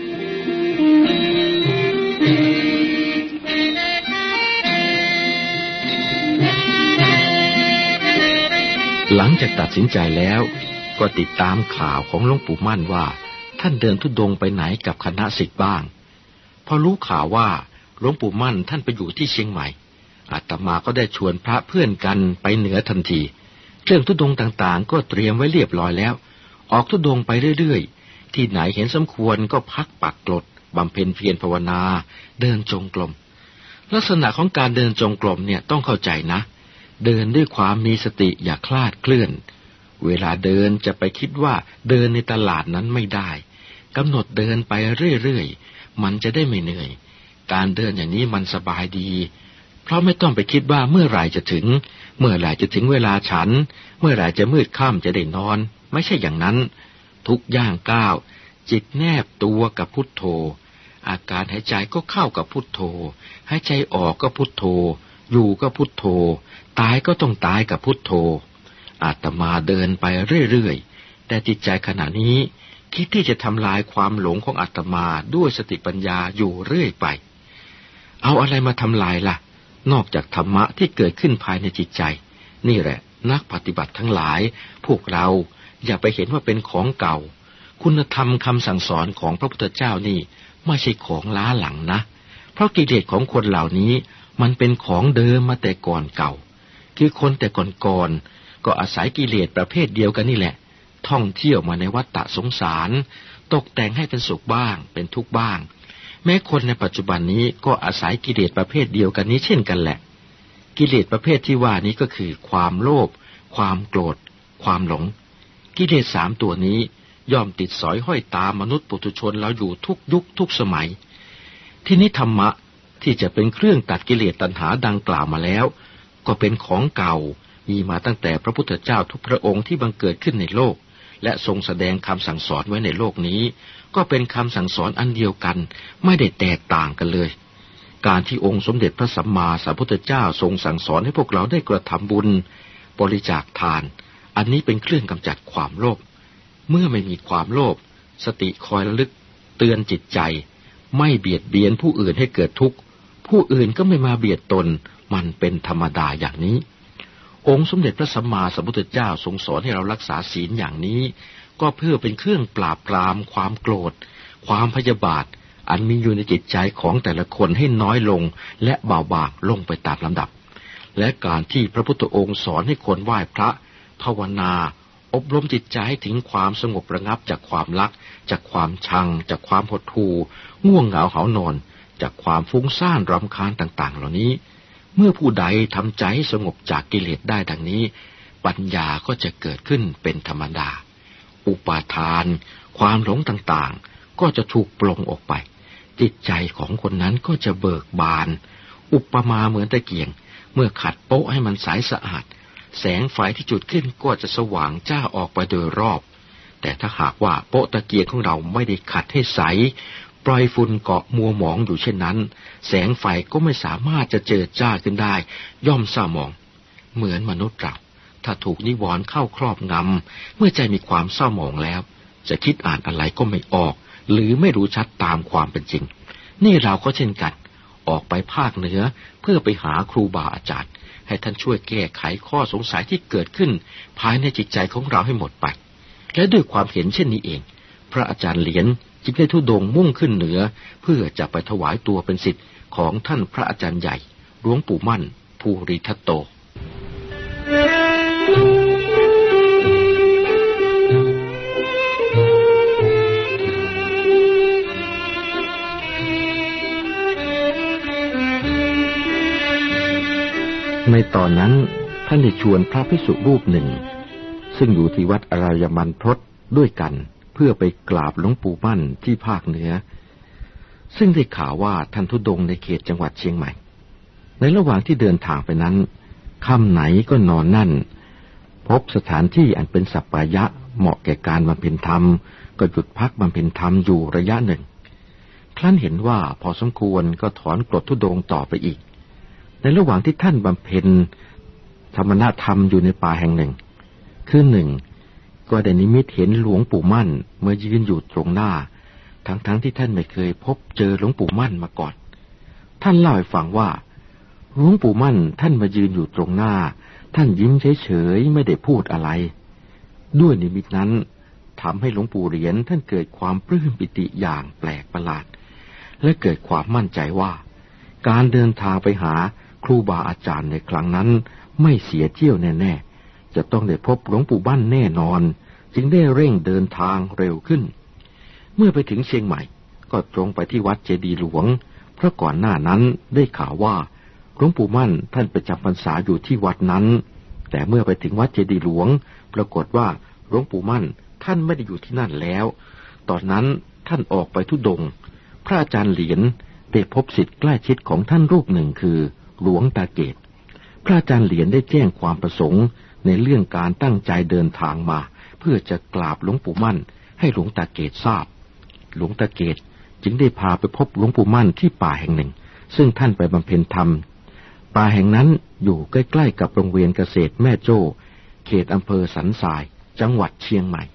หลังจากตัดสินใจแล้วก็ติดตามข่าวของหลวงปู่มั่นว่าท่านเดินธุดงค์ไปไหนกับคณะศิษย์บ้างพอรู้ข่าวว่าหลวงปู่มั่นท่านไปอยู่ที่เชียงใหม่อาตมาก็ได้ชวนพระเพื่อนกันไปเหนือทันทีเครื่องธุดงค์ต่างๆก็เตรียมไว้เรียบร้อยแล้วออกธุดงค์ไปเรื่อยๆที่ไหนเห็นสมควรก็พักปักกลดบำเพ็ญเพียรภาวนาเดินจงกรมลักษณะของการเดินจงกรมเนี่ยต้องเข้าใจนะเดินด้วยความมีสติอย่าคลาดเคลื่อนเวลาเดินจะไปคิดว่าเดินในตลาดนั้นไม่ได้กำหนดเดินไปเรื่อยๆมันจะได้ไม่เหนื่อยการเดินอย่างนี้มันสบายดีเพราะไม่ต้องไปคิดว่าเมื่อไหร่จะถึงเมื่อไหร่จะถึงเวลาฉันเมื่อไหร่จะมืดค่ำจะได้นอนไม่ใช่อย่างนั้นทุกย่างก้าวจิตแนบตัวกับพุทโธอาการหายใจก็เข้ากับพุทโธหายใจออกก็พุทโธอยู่ก็พุทโธตายก็ต้องตายกับพุทโธอาตมาเดินไปเรื่อยๆแต่จิตใจขณะนี้คิดที่จะทำลายความหลงของอาตมาด้วยสติปัญญาอยู่เรื่อยไปเอาอะไรมาทำลายล่ะนอกจากธรรมะที่เกิดขึ้นภายในจิตใจนี่แหละนักปฏิบัติทั้งหลายพวกเราอย่าไปเห็นว่าเป็นของเก่าคุณธรรมคำสั่งสอนของพระพุทธเจ้านี่ไม่ใช่ของล้าหลังนะเพราะกิเลสของคนเหล่านี้มันเป็นของเดิมมาแต่ก่อนเก่าคือคนแต่ก่อนๆก็อาศัยกิเลสประเภทเดียวกันนี่แหละท่องเที่ยวมาในวัฏฏะสงสารตกแต่งให้เป็นสุขบ้างเป็นทุกข์บ้างแม้คนในปัจจุบันนี้ก็อาศัยกิเลสประเภทเดียวกันนี้เช่นกันแหละกิเลสประเภทที่ว่านี้ก็คือความโลภความโกรธความหลงกิเลสสามตัวนี้ย่อมติดสอยห้อยตามมนุษย์ปุถุชนเราอยู่ทุกยุคทุกสมัยที่นี้ธรรมะที่จะเป็นเครื่องตัดกิเลสตัณหาดังกล่าวมาแล้วก็เป็นของเก่ามีมาตั้งแต่พระพุทธเจ้าทุกพระองค์ที่บังเกิดขึ้นในโลกและทรงแสดงคำสั่งสอนไว้ในโลกนี้ก็เป็นคำสั่งสอนอันเดียวกันไม่ได้แตกต่างกันเลยการที่องค์สมเด็จพระสัมมาสัมพุทธเจ้าทรงสั่งสอนให้พวกเราได้กระทำบุญบริจาคทานอันนี้เป็นเครื่องกำจัดความโลภเมื่อไม่มีความโลภสติคอยระลึกเตือนจิตใจไม่เบียดเบียนผู้อื่นให้เกิดทุกข์ผู้อื่นก็ไม่มาเบียดตนมันเป็นธรรมดาอย่างนี้องค์สมเด็จพระสัมมาสัมพุทธเจ้าทรงสอนให้เรารักษาศีลอย่างนี้ก็เพื่อเป็นเครื่องปราบปรามความโกรธความพยาบาทอันมีอยู่ในจิตใจของแต่ละคนให้น้อยลงและเบาบางลงไปตามลำดับและการที่พระพุทธองค์สอนให้คนไหว้พระภาวนาอบรมจิตใจให้ถึงความสงบระงับจากความรักจากความชังจากความหดหู่ง่วงเหงาหานอนจากความฟุ้งซ่านรำคาญต่างๆเหล่านี้เมื่อผู้ใดทำใจให้สงบจากกิเลสได้ดังนี้ปัญญาก็จะเกิดขึ้นเป็นธรรมดาอุปาทานความหลงต่างๆก็จะถูกปลงออกไปจิตใจของคนนั้นก็จะเบิกบานอุปมาเหมือนตะเกียงเมื่อขัดโป๊ะให้มันใสสะอาดแสงไฟที่จุดขึ้นก็จะสว่างจ้าออกไปโดยรอบแต่ถ้าหากว่าโป๊ะตะเกียงของเราไม่ได้ขัดให้ใสปล่อยฝุ่นเกาะมัวหมองอยู่เช่นนั้นแสงไฟก็ไม่สามารถจะเจิดจ้าขึ้นได้ย่อมเศร้าหมองเหมือนมนุษย์เราถ้าถูกนิวรณ์เข้าครอบงำเมื่อใจมีความเศร้าหมองแล้วจะคิดอ่านอะไรก็ไม่ออกหรือไม่รู้ชัดตามความเป็นจริงนี่เราก็เช่นกันออกไปภาคเหนือเพื่อไปหาครูบาอาจารย์ให้ท่านช่วยแก้ไขข้อสงสัยที่เกิดขึ้นภายในจิตใจของเราให้หมดไปและด้วยความเห็นเช่นนี้เองพระอาจารย์เหรียญจึงได้ธุดงค์มุ่งขึ้นเหนือเพื่อจะไปถวายตัวเป็นศิษย์ของท่านพระอาจารย์ใหญ่หลวงปู่มั่นภูริทัตโตในตอนนั้นท่านได้ชวนพระภิกษุรูปหนึ่งซึ่งอยู่ที่วัดอรายมันพรตด้วยกันเพื่อไปกราบหลวงปู่มั่นที่ภาคเหนือซึ่งได้ข่าวว่าท่านธุดงค์ในเขตจังหวัดเชียงใหม่ในระหว่างที่เดินทางไปนั้นค่ำไหนก็นอนนั่นพบสถานที่อันเป็นสัปปายะเหมาะแก่การบำเพ็ญธรรมก็หยุดพักบำเพ็ญธรรมอยู่ระยะหนึ่งครั้นเห็นว่าพอสมควรก็ถอนกรดธุดงค์ต่อไปอีกในระหว่างที่ท่านบำเพ็ญธรรมธรรมอยู่ในป่าแห่งหนึ่งคือหนึ่งก็ได้นิมิตเห็นหลวงปู่มั่นเมื่อยืนอยู่ตรงหน้าทั้งๆ ท, ที่ท่านไม่เคยพบเจอหลวงปู่มั่นมาก่อนท่านเล่าให้ฟังว่าหลวงปู่มั่นท่านมายืนอยู่ตรงหน้าท่านยิ้มเฉยๆไม่ได้พูดอะไรด้วยนิมิตนั้นทำให้หลวงปู่เหรียญท่านเกิดความปลื้มปิติอย่างแปลกประหลาดและเกิดความมั่นใจว่าการเดินทางไปหาครูบาอาจารย์ในครั้งนั้นไม่เสียเที่ยวแน่ๆจะต้องได้พบหลวงปู่มั่นแน่นอนจึงได้เร่งเดินทางเร็วขึ้นเมื่อไปถึงเชียงใหม่ก็ตรงไปที่วัดเจดีย์หลวงเพราะก่อนหน้านั้นได้ข่าวว่าหลวงปู่มั่นท่านประจำพรรษาอยู่ที่วัดนั้นแต่เมื่อไปถึงวัดเจดีย์หลวงปรากฏว่าหลวงปู่มั่นท่านไม่ได้อยู่ที่นั่นแล้วตอนนั้นท่านออกไปธุดงค์พระอาจารย์เหรียญได้พบศิษย์ใกล้ชิดของท่านรูปหนึ่งคือหลวงตาเกตพระอาจารย์เหรียญได้แจ้งความประสงค์ในเรื่องการตั้งใจเดินทางมาเพื่อจะกราบหลวงปู่มั่นให้หลวงตาเกตทราบหลวงตาเกตจึงได้พาไปพบหลวงปู่มั่นที่ป่าแห่งหนึ่งซึ่งท่านไปบำเพ็ญธรรมป่าแห่งนั้นอยู่ใกล้ๆกับโรงเรียนเกษตรแม่โจ้เขตอำเภอสันทรายจังหวัดเชียงใหม่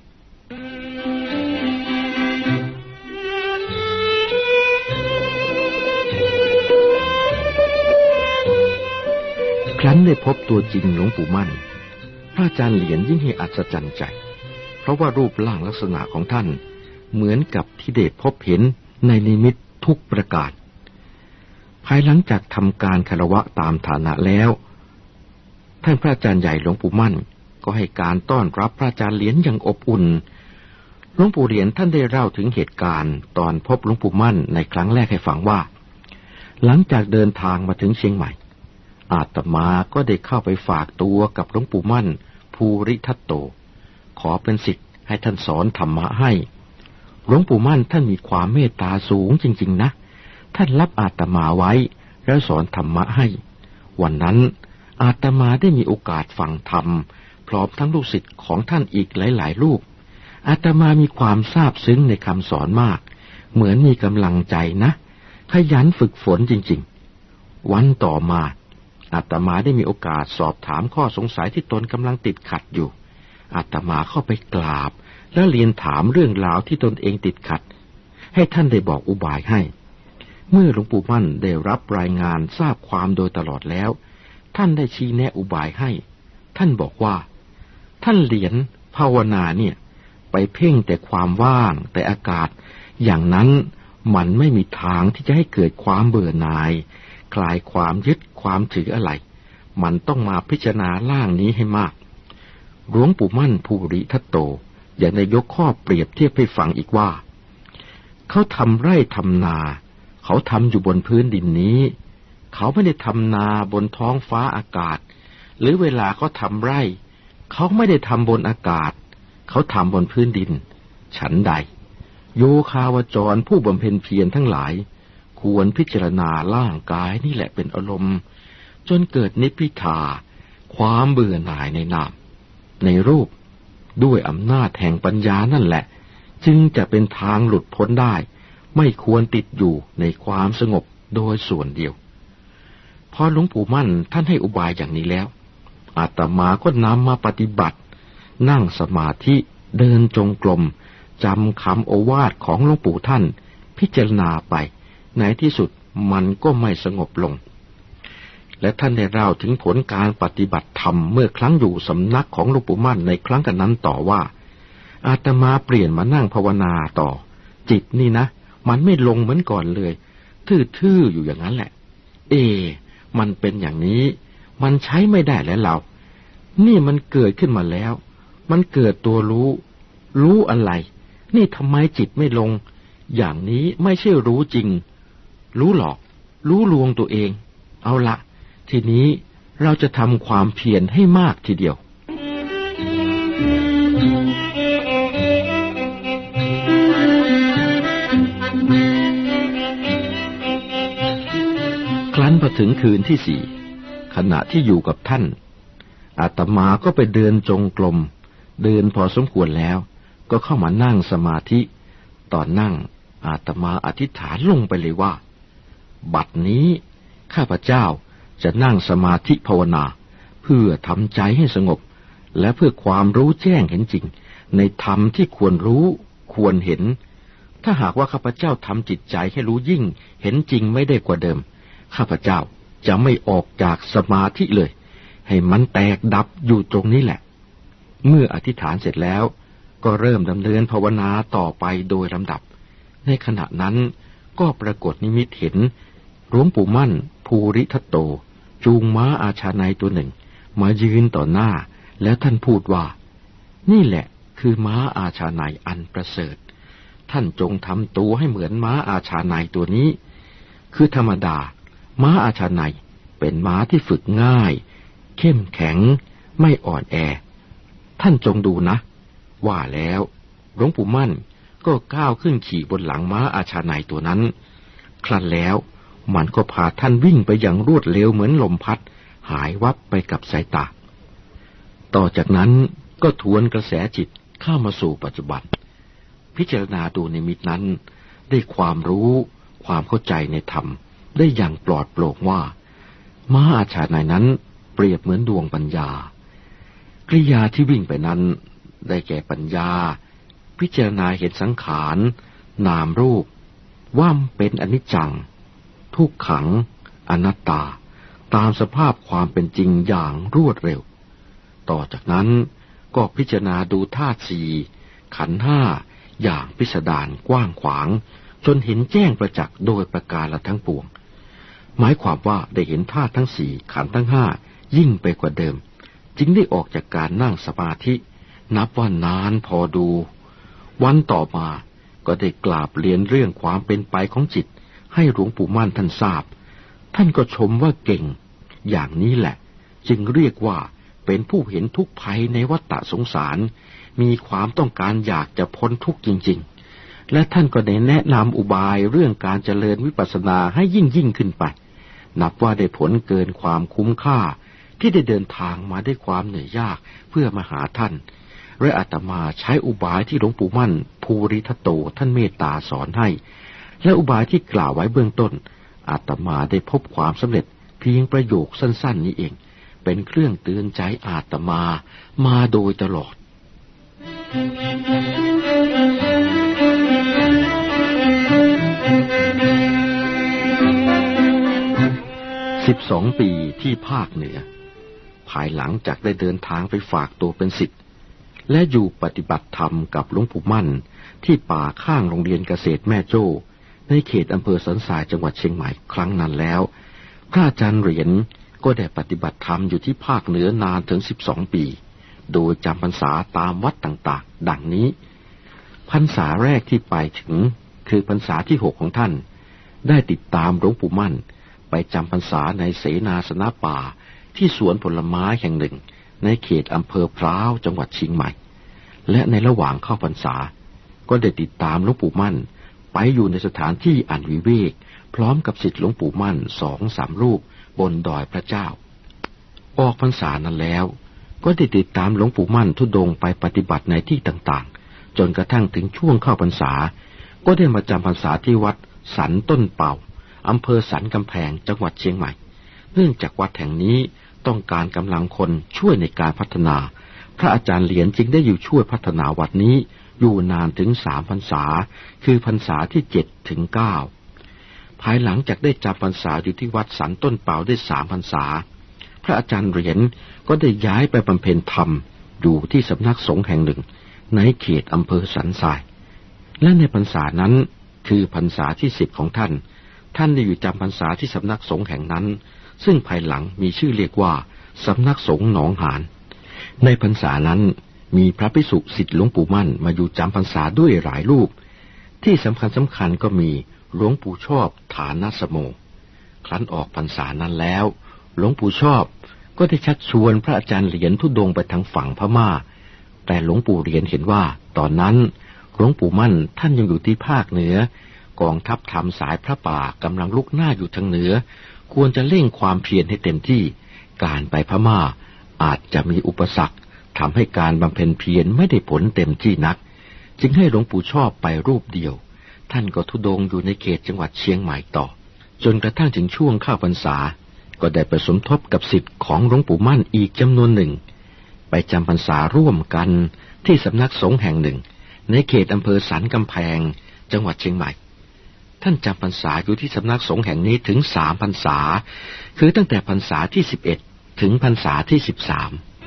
ครั้นได้พบตัวจริงหลวงปู่มั่นพระอาจารย์เหรียญยิ่งให้อัศจรรย์ใจเพราะว่ารูปร่างลักษณะของท่านเหมือนกับที่ได้พบเห็นในนิมิตทุกประการภายหลังจากทำการคารวะตามฐานะแล้วท่านพระอาจารย์ใหญ่หลวงปู่มั่นก็ให้การต้อนรับพระอาจารย์เหรียญอย่างอบอุ่นหลวงปู่เหรียญท่านได้เล่าถึงเหตุการณ์ตอนพบหลวงปู่มั่นในครั้งแรกให้ฟังว่าหลังจากเดินทางมาถึงเชียงใหม่อาตมาก็ได้เข้าไปฝากตัวกับหลวงปู่มั่นภูริทัตโตขอเป็นศิษย์ให้ท่านสอนธรรมะให้หลวงปู่มั่นท่านมีความเมตตาสูงจริงๆนะท่านรับอาตมาไว้แล้วสอนธรรมะให้วันนั้นอาตมาได้มีโอกาสฟังธรรมพร้อมทั้งลูกศิษย์ของท่านอีกหลายๆรูปอาตมามีความซาบซึ้งในคำสอนมากเหมือนมีกำลังใจนะขยันฝึกฝนจริงๆวันต่อมาอาตมาได้มีโอกาสสอบถามข้อสงสัยที่ตนกำลังติดขัดอยู่อาตมาเข้าไปกราบและเรียนถามเรื่องราวที่ตนเองติดขัดให้ท่านได้บอกอุบายให้เมื่อหลวงปู่มั่นได้รับรายงานทราบความโดยตลอดแล้วท่านได้ชี้แนะอุบายให้ท่านบอกว่าท่านเหรียญภาวนาเนี่ยไปเพ่งแต่ความว่างแต่อากาศอย่างนั้นมันไม่มีทางที่จะให้เกิดความเบื่อหน่ายคลายความยึดความถืออะไรมันต้องมาพิจารณาล่างนี้ให้มากหลวงปู่มั่นภูริทัตโตยังได้ยกข้อเปรียบเทียบให้ฟังอีกว่าเขาทำไร่ทำนาเขาทำอยู่บนพื้นดินนี้เขาไม่ได้ทำนาบนท้องฟ้าอากาศหรือเวลาเขาทำไร่เขาไม่ได้ทำบนอากาศเขาทำบนพื้นดินฉันใดโยคาวจรผู้บำเพ็ญเพียรทั้งหลายควรพิจารณาร่างกายนี่แหละเป็นอารมณ์จนเกิดนิพพิทาความเบื่อหน่ายในนามในรูปด้วยอำนาจแห่งปัญญานั่นแหละจึงจะเป็นทางหลุดพ้นได้ไม่ควรติดอยู่ในความสงบโดยส่วนเดียวพอหลวงปู่มั่นท่านให้อุบายอย่างนี้แล้วอาตมาก็นำมาปฏิบัตินั่งสมาธิเดินจงกรมจำคำโอวาทของหลวงปู่ท่านพิจารณาไปในที่สุดมันก็ไม่สงบลงและท่านได้เล่าถึงผลการปฏิบัติธรรมเมื่อครั้งอยู่สำนักของหลวงปู่มั่นในครั้งกันนั้นต่อว่าอาตมาเปลี่ยนมานั่งภาวนาต่อจิตนี่นะมันไม่ลงเหมือนก่อนเลยทื่อๆอยู่อย่างนั้นแหละเอมันเป็นอย่างนี้มันใช้ไม่ได้แล้วเรานี่มันเกิดขึ้นมาแล้วมันเกิดตัวรู้รู้อะไรนี่ทำไมจิตไม่ลงอย่างนี้ไม่ใช่รู้จริงรู้หลอกรู้ลวงตัวเองเอาละทีนี้เราจะทำความเพียรให้มากทีเดียวครั้นพอถึงคืนที่สี่ขณะที่อยู่กับท่านอาตมาก็ไปเดินจงกรมเดินพอสมควรแล้วก็เข้ามานั่งสมาธิตอนนั่งอาตมาอธิษฐานลงไปเลยว่าบัดนี้ข้าพเจ้าจะนั่งสมาธิภาวนาเพื่อทำใจให้สงบและเพื่อความรู้แจ้งเห็นจริงในธรรมที่ควรรู้ควรเห็นถ้าหากว่าข้าพเจ้าทำจิตใจให้รู้ยิ่งเห็นจริงไม่ได้กว่าเดิมข้าพเจ้าจะไม่ออกจากสมาธิเลยให้มันแตกดับอยู่ตรงนี้แหละเมื่ออธิษฐานเสร็จแล้วก็เริ่มดำเนินภาวนาต่อไปโดยลำดับในขณะนั้นก็ปรากฏนิมิตเห็นหลวงปู่มั่นภูริทัตโตจูงม้าอาชาไนตัวหนึ่งมายืนต่อหน้าแล้วท่านพูดว่านี่แหละคือม้าอาชาไนอันประเสริฐท่านจงทำตัวให้เหมือนม้าอาชาไนตัวนี้คือธรรมดาม้าอาชาไนเป็นม้าที่ฝึกง่ายเข้มแข็งไม่อ่อนแอท่านจงดูนะว่าแล้วหลวงปู่มั่นก็ก้าวขึ้นขี่บนหลังม้าอาชาไนตัวนั้นครั้นแล้วมันก็พาท่านวิ่งไปอย่างรวดเร็วเหมือนลมพัดหายวับไปกับสายตาต่อจากนั้นก็ทวนกระแสจิตเข้ามาสู่ปัจจุบันพิจารณาดูนิมิตนั้นได้ความรู้ความเข้าใจในธรรมได้อย่างปลอดโปร่งว่าม้าอาชาไนนั้นเปรียบเหมือนดวงปัญญากริยาที่วิ่งไปนั้นได้แก่ปัญญาพิจารณาเห็นสังขารนามรูปว่าเป็นอนิจจังทุกขังอนัตตาตามสภาพความเป็นจริงอย่างรวดเร็วต่อจากนั้นก็พิจารณาดูธาตุสี่ขันธ์ห้าอย่างพิสดารกว้างขวางจนเห็นแจ้งประจักษ์โดยประการละทั้งปวงหมายความว่าได้เห็นธาตุทั้งสี่ขันธ์ทั้งห้ายิ่งไปกว่าเดิมจึงได้ออกจากการนั่งสมาธินับว่านานพอดูวันต่อมาก็ได้กราบเรียนเรื่องความเป็นไปของจิตให้หลวงปู่มั่นท่านทราบท่านก็ชมว่าเก่งอย่างนี้แหละจึงเรียกว่าเป็นผู้เห็นทุกข์ภัยในวัฏฏะสงสารมีความต้องการอยากจะพ้นทุกข์จริงๆและท่านก็ได้แนะนำอุบายเรื่องการเจริญวิปัสสนาให้ยิ่งยิ่งขึ้นไปนับว่าได้ผลเกินความคุ้มค่าที่ได้เดินทางมาด้วยความเหนื่อยยากเพื่อมาหาท่านและอาตมาใช้อุบายที่หลวงปู่มั่นภูริทัตโตท่านเมตตาสอนให้และอุบายที่กล่าวไว้เบื้องต้นอาตมาได้พบความสำเร็จเพียงประโยคสั้นๆนี้เองเป็นเครื่องเตือนใจอาตมามาโดยตลอดสิบสองปีที่ภาคเหนือภายหลังจากได้เดินทางไปฝากตัวเป็นศิษย์และอยู่ปฏิบัติธรรมกับหลวงปู่มั่นที่ป่าข้างโรงเรียนเกษตรแม่โจ้ในเขตอำเภอสันทรายจังหวัดเชียงใหม่ครั้งนั้นแล้วพระอาจารย์เหรียญก็ได้ปฏิบัติธรรมอยู่ที่ภาคเหนือนานถึงสิบสองปีโดยจำพรรษาตามวัดต่างๆดังนี้พรรษาแรกที่ไปถึงคือพรรษาที่หกของท่านได้ติดตามหลวงปู่มั่นไปจำพรรษาในเสนาสนะป่าที่สวนผลไม้แห่งหนึ่งในเขตอำเภอพร้าวจังหวัดเชียงใหม่และในระหว่างเข้าพรรษาก็ได้ติดตามหลวงปู่มั่นไปอยู่ในสถานที่อันวิเวกพร้อมกับศิษย์หลวงปู่มั่นสองสามรูปบนดอยพระเจ้าออกพรรษานั้นแล้วก็ได้ติดตามหลวงปู่มั่นธุดงค์ไปปฏิบัติในที่ต่างๆจนกระทั่งถึงช่วงเข้าพรรษาก็ได้มาจำพรรษาที่วัดสันต้นเป่าอำเภอสันกำแพงจังหวัดเชียงใหม่เนื่องจากวัดแห่งนี้ต้องการกำลังคนช่วยในการพัฒนาพระอาจารย์เหรียญจึงได้อยู่ช่วยพัฒนาวัดนี้อยู่นานถึงสามพรรษาคือพรรษาที่เจ็ดถึงเก้าภายหลังจากได้จำพรรษาอยู่ที่วัดสันต้นเป่าได้สามพรรษาพระอาจารย์เหรียญก็ได้ย้ายไปบำเพ็ญธรรมอยู่ที่สำนักสงฆ์แห่งหนึ่งในเขตอำเภอสันทรายและในพรรษานั้นคือพรรษาที่สิบของท่านท่านได้อยู่จำพรรษาที่สำนักสงฆ์แห่งนั้นซึ่งภายหลังมีชื่อเรียกว่าสำนักสงฆ์หนองหานในพรรษานั้นมีพระภิกษุศิษย์หลวงปู่มั่นมาอยู่จำพรรษาด้วยหลายรูปที่สำคัญสำคัญก็มีหลวงปู่ชอบฐานสโมครั้นออกพรรษานั้นแล้วหลวงปู่ชอบก็ได้ชักชวนพระอาจารย์เหรียญธุดงค์ไปทางฝั่งพม่าแต่หลวงปู่เหรียญเห็นว่าตอนนั้นหลวงปู่มั่นท่านยังอยู่ที่ภาคเหนือกองทัพธรรมสายพระป่ากำลังลุกหน้าอยู่ทางเหนือควรจะเร่งความเพียรให้เต็มที่การไปพม่าอาจจะมีอุปสรรคทำให้การบำเพ็ญเพียรไม่ได้ผลเต็มที่นักจึงให้หลวงปู่ชอบไปรูปเดียวท่านก็ธุดงค์อยู่ในเขตจังหวัดเชียงใหม่ต่อจนกระทั่งถึงช่วงเข้าพรรษาก็ได้ไปสมทบกับศิษย์ของหลวงปู่มั่นอีกจำนวนหนึ่งไปจำพรรษาร่วมกันที่สำนักสงฆ์แห่งหนึ่งในเขตอำเภอสันกำแพงจังหวัดเชียงใหม่ท่านจำพรรษาอยู่ที่สำนักสงฆ์แห่งนี้ถึงสามพรรษาคือตั้งแต่พรรษาที่สิบเอ็ดถึงพรรษาที่สิบสาม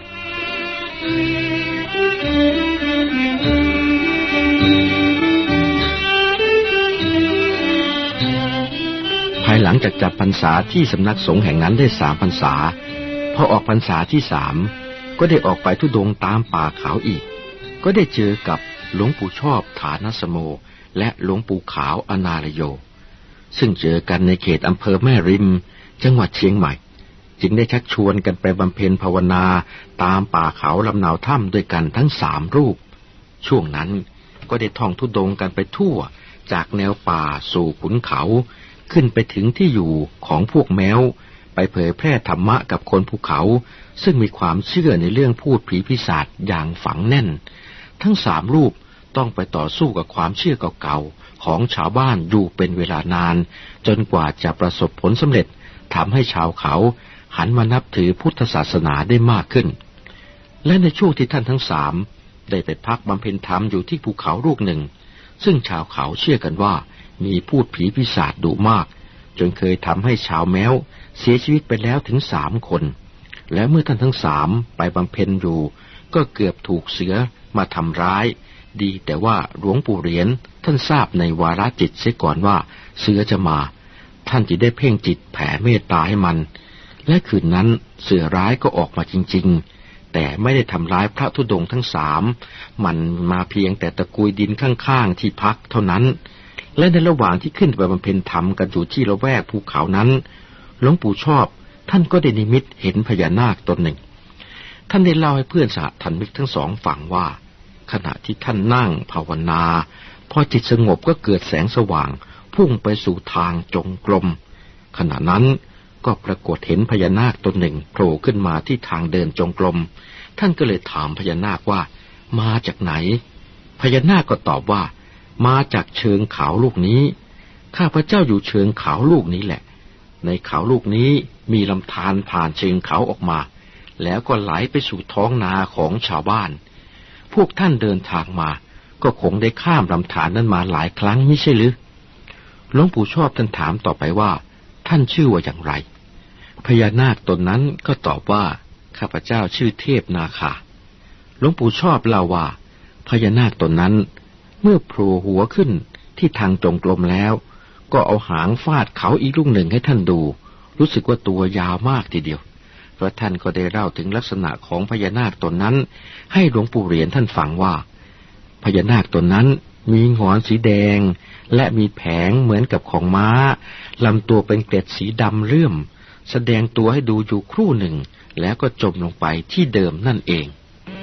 ภายหลังจากจำพรรษาที่สำนักสงฆ์แห่งนั้นได้สามพรรษาพอออกพรรษาที่สามก็ได้ออกไปธุดงค์ตามป่าเขาอีกก็ได้เจอกับหลวงปู่ชอบฐานสโมและหลวงปู่ขาวอนาลโยซึ่งเจอกันในเขตอำเภอแม่ริมจังหวัดเชียงใหม่จึงได้ชักชวนกันไปบำเพ็ญภาวนาตามป่าเขาลำนาวถ้ำด้วยกันทั้งสามรูปช่วงนั้นก็ได้ท่องธุดงค์กันไปทั่วจากแนวป่าสู่ขุนเขาขึ้นไปถึงที่อยู่ของพวกแมวไปเผยแพร่ธรรมะกับคนภูเขาซึ่งมีความเชื่อในเรื่องพูดผีปีศาจอย่างฝังแน่นทั้งสามรูปต้องไปต่อสู้กับความเชื่อเก่าๆของชาวบ้านอยู่เป็นเวลานานจนกว่าจะประสบผลสำเร็จทำให้ชาวเขาหันมานับถือพุทธศาสนาได้มากขึ้นและในช่วงที่ท่านทั้งสามได้ไปพักบำเพ็ญธรรมอยู่ที่ภูเขาลูกหนึ่งซึ่งชาวเขาเชื่อกันว่ามีพูดผีปีศาจดุมากจนเคยทำให้ชาวแม้วเสียชีวิตไปแล้วถึงสามคนและเมื่อท่านทั้งสามไปบำเพ็ญอยู่ก็เกือบถูกเสือมาทำร้ายดีแต่ว่าหลวงปู่เหรียญท่านทราบในวาระจิตเสียก่อนว่าเสือจะมาท่านจึงได้เพ่งจิตแผ่เมตตาให้มันและคืนนั้นเสือร้ายก็ออกมาจริงๆแต่ไม่ได้ทำร้ายพระธุดงค์ทั้งสามมันมาเพียงแต่ตะกุยดินข้างๆที่พักเท่านั้นและในระหว่างที่ขึ้นไปบำเพ็ญธรรมกันอยู่ที่ละแวกภูเขานั้นหลวงปู่ชอบท่านก็ได้นิมิตเห็นพญานาคตนหนึ่งท่านได้เล่าให้เพื่อนสหธรรมิกทั้งสองฟังว่าขณะที่ท่านนั่งภาวนาพอจิตสงบก็เกิดแสงสว่างพุ่งไปสู่ทางจงกรมขณะนั้นก็ปรากฏเห็นพญานาคตนหนึ่งโผล่ขึ้นมาที่ทางเดินจงกรมท่านก็เลยถามพญานาคว่ามาจากไหนพญานาคก็ตอบว่ามาจากเชิงเขาลูกนี้ข้าพเจ้าอยู่เชิงเขาลูกนี้แหละในเขาลูกนี้มีลำธารผ่านเชิงเขาออกมาแล้วก็ไหลไปสู่ท้องนาของชาวบ้านพวกท่านเดินทางมาก็คงได้ข้ามลำธารนั้นมาหลายครั้งไม่ใช่หรือหลวงปู่ชอบท่านถามต่อไปว่าท่านชื่อว่าอย่างไรพญานาคตนนั้นก็ตอบว่าข้าพเจ้าชื่อเทพนาคาหลวงปู่ชอบเล่าว่าพญานาคตนนั้นเมื่อโผล่หัวขึ้นที่ทางจงกรมแล้วก็เอาหางฟาดเขาอีกลูกหนึ่งให้ท่านดูรู้สึกว่าตัวยาวมากทีเดียวเพราะท่านก็ได้เล่าถึงลักษณะของพญานาคตนนั้นให้หลวงปู่เหรียญท่านฟังว่าพญานาคตนนั้นมีหงอนสีแดงและมีแผงเหมือนกับของม้าลำตัวเป็นเกล็ดสีดำเลื่อมแสดงตัวให้ดูอยู่ครู่หนึ่งแล้วก็จมลงไปที่เดิมนั่นเอง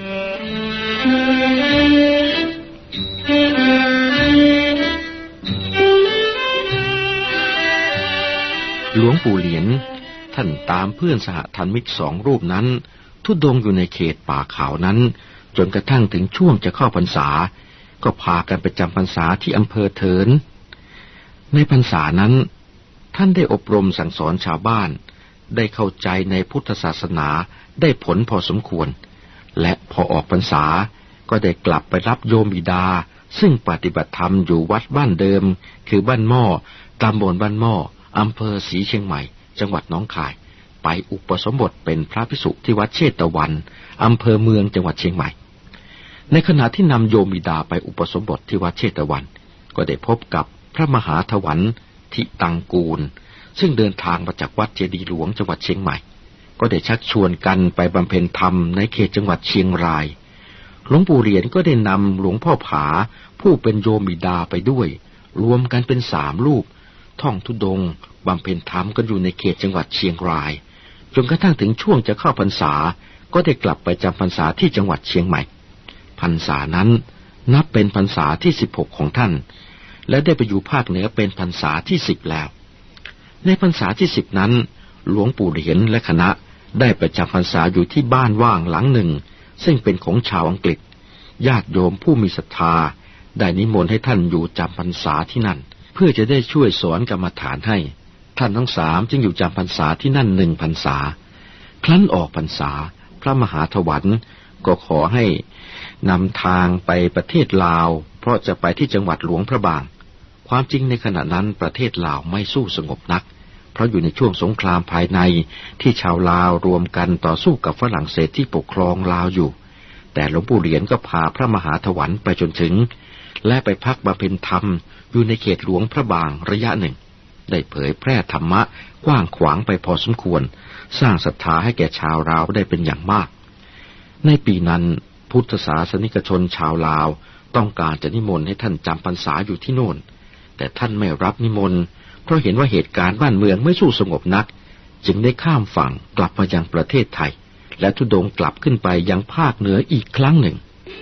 หลวงปู่เหรียญท่านตามเพื่อนสหธรรมิกสองรูปนั้นทุดงอยู่ในเขตป่าเขานั้นจนกระทั่งถึงช่วงจะเข้าพรรษาก็พากันไปจำพรรษาที่อำเภอเถินในพรรษานั้นท่านได้อบรมสั่งสอนชาวบ้านได้เข้าใจในพุทธศาสนาได้ผลพอสมควรและพอออกพรรษาก็ได้กลับไปรับโยมบิดาซึ่งปฏิบัติธรรมอยู่วัดบ้านเดิมคือบ้านหม้อตำบลบ้านหม้ออำเภอศรีเชียงใหม่จังหวัดหนองคายไปอุปสมบทเป็นพระภิกษุที่วัดเชตวันอำเภอเมืองจังหวัดเชียงใหม่ในขณะที่นำโยมบิดาไปอุปสมบทที่วัดเชตวันก็ได้พบกับพระมหาถวันทิตังกูลซึ่งเดินทางมาจากวัดเจดีย์หลวงจังหวัดเชียงใหม่ก็ได้ชักชวนกันไปบำเพ็ญธรรมในเขตจังหวัดเชียงรายหลวงปู่เหรียญก็ได้นำหลวงพ่อผาผู้เป็นโยมบิดาไปด้วยรวมกันเป็นสามรูปท่องธุดงค์บำเพ็ญธรรมกันอยู่ในเขตจังหวัดเชียงรายจนกระทั่งถึงช่วงจะเข้าพรรษาก็ได้กลับไปจำพรรษาที่จังหวัดเชียงใหม่พรรษานั้นนับเป็นพรรษาที่สิบหกของท่านและได้ไปอยู่ภาคเหนือเป็นพรรษาที่สิบแล้วในพรรษาที่สิบนั้นหลวงปู่เหรียญและคณะได้ไปจำพรรษาอยู่ที่บ้านว่างหลังหนึ่งซึ่งเป็นของชาวอังกฤษญาติโยมผู้มีศรัทธาได้นิมนต์ให้ท่านอยู่จำพรรษาที่นั่นเพื่อจะได้ช่วยสอนกรรมฐานให้ท่านทั้งสามจึงอยู่จำพรรษาที่นั่นหนึ่งพรรษาครั้นออกพรรษาพระมหาถวันก็ขอให้นำทางไปประเทศลาวเพราะจะไปที่จังหวัดหลวงพระบางความจริงในขณะนั้นประเทศลาวไม่สู้สงบนักเพราะอยู่ในช่วงสงครามภายในที่ชาวลาวรวมกันต่อสู้กับฝรั่งเศสที่ปกครองลาวอยู่แต่หลวงปู่เหรียญก็พาพระมหาถวันไปจนถึงและไปพักบำเพ็ญธรรมอยู่ในเขตหลวงพระบางระยะหนึ่งได้เผยแพร่ธรรมะกว้างขวางไปพอสมควรสร้างศรัทธาให้แก่ชาวลาวได้เป็นอย่างมากในปีนั้นพุทธศาสนิกชนชาวลาวต้องการจะนิมนต์ให้ท่านจำพรรษาอยู่ที่โน่นแต่ท่านไม่รับนิมนต์เพราะเห็นว่าเหตุการณ์บ้านเมืองไม่สู้สงบนักจึงได้ข้ามฝั่งกลับมายังประเทศไทยและธุดงค์กลับขึ้นไปยังภาคเหนืออีกครั้งหนึ่ง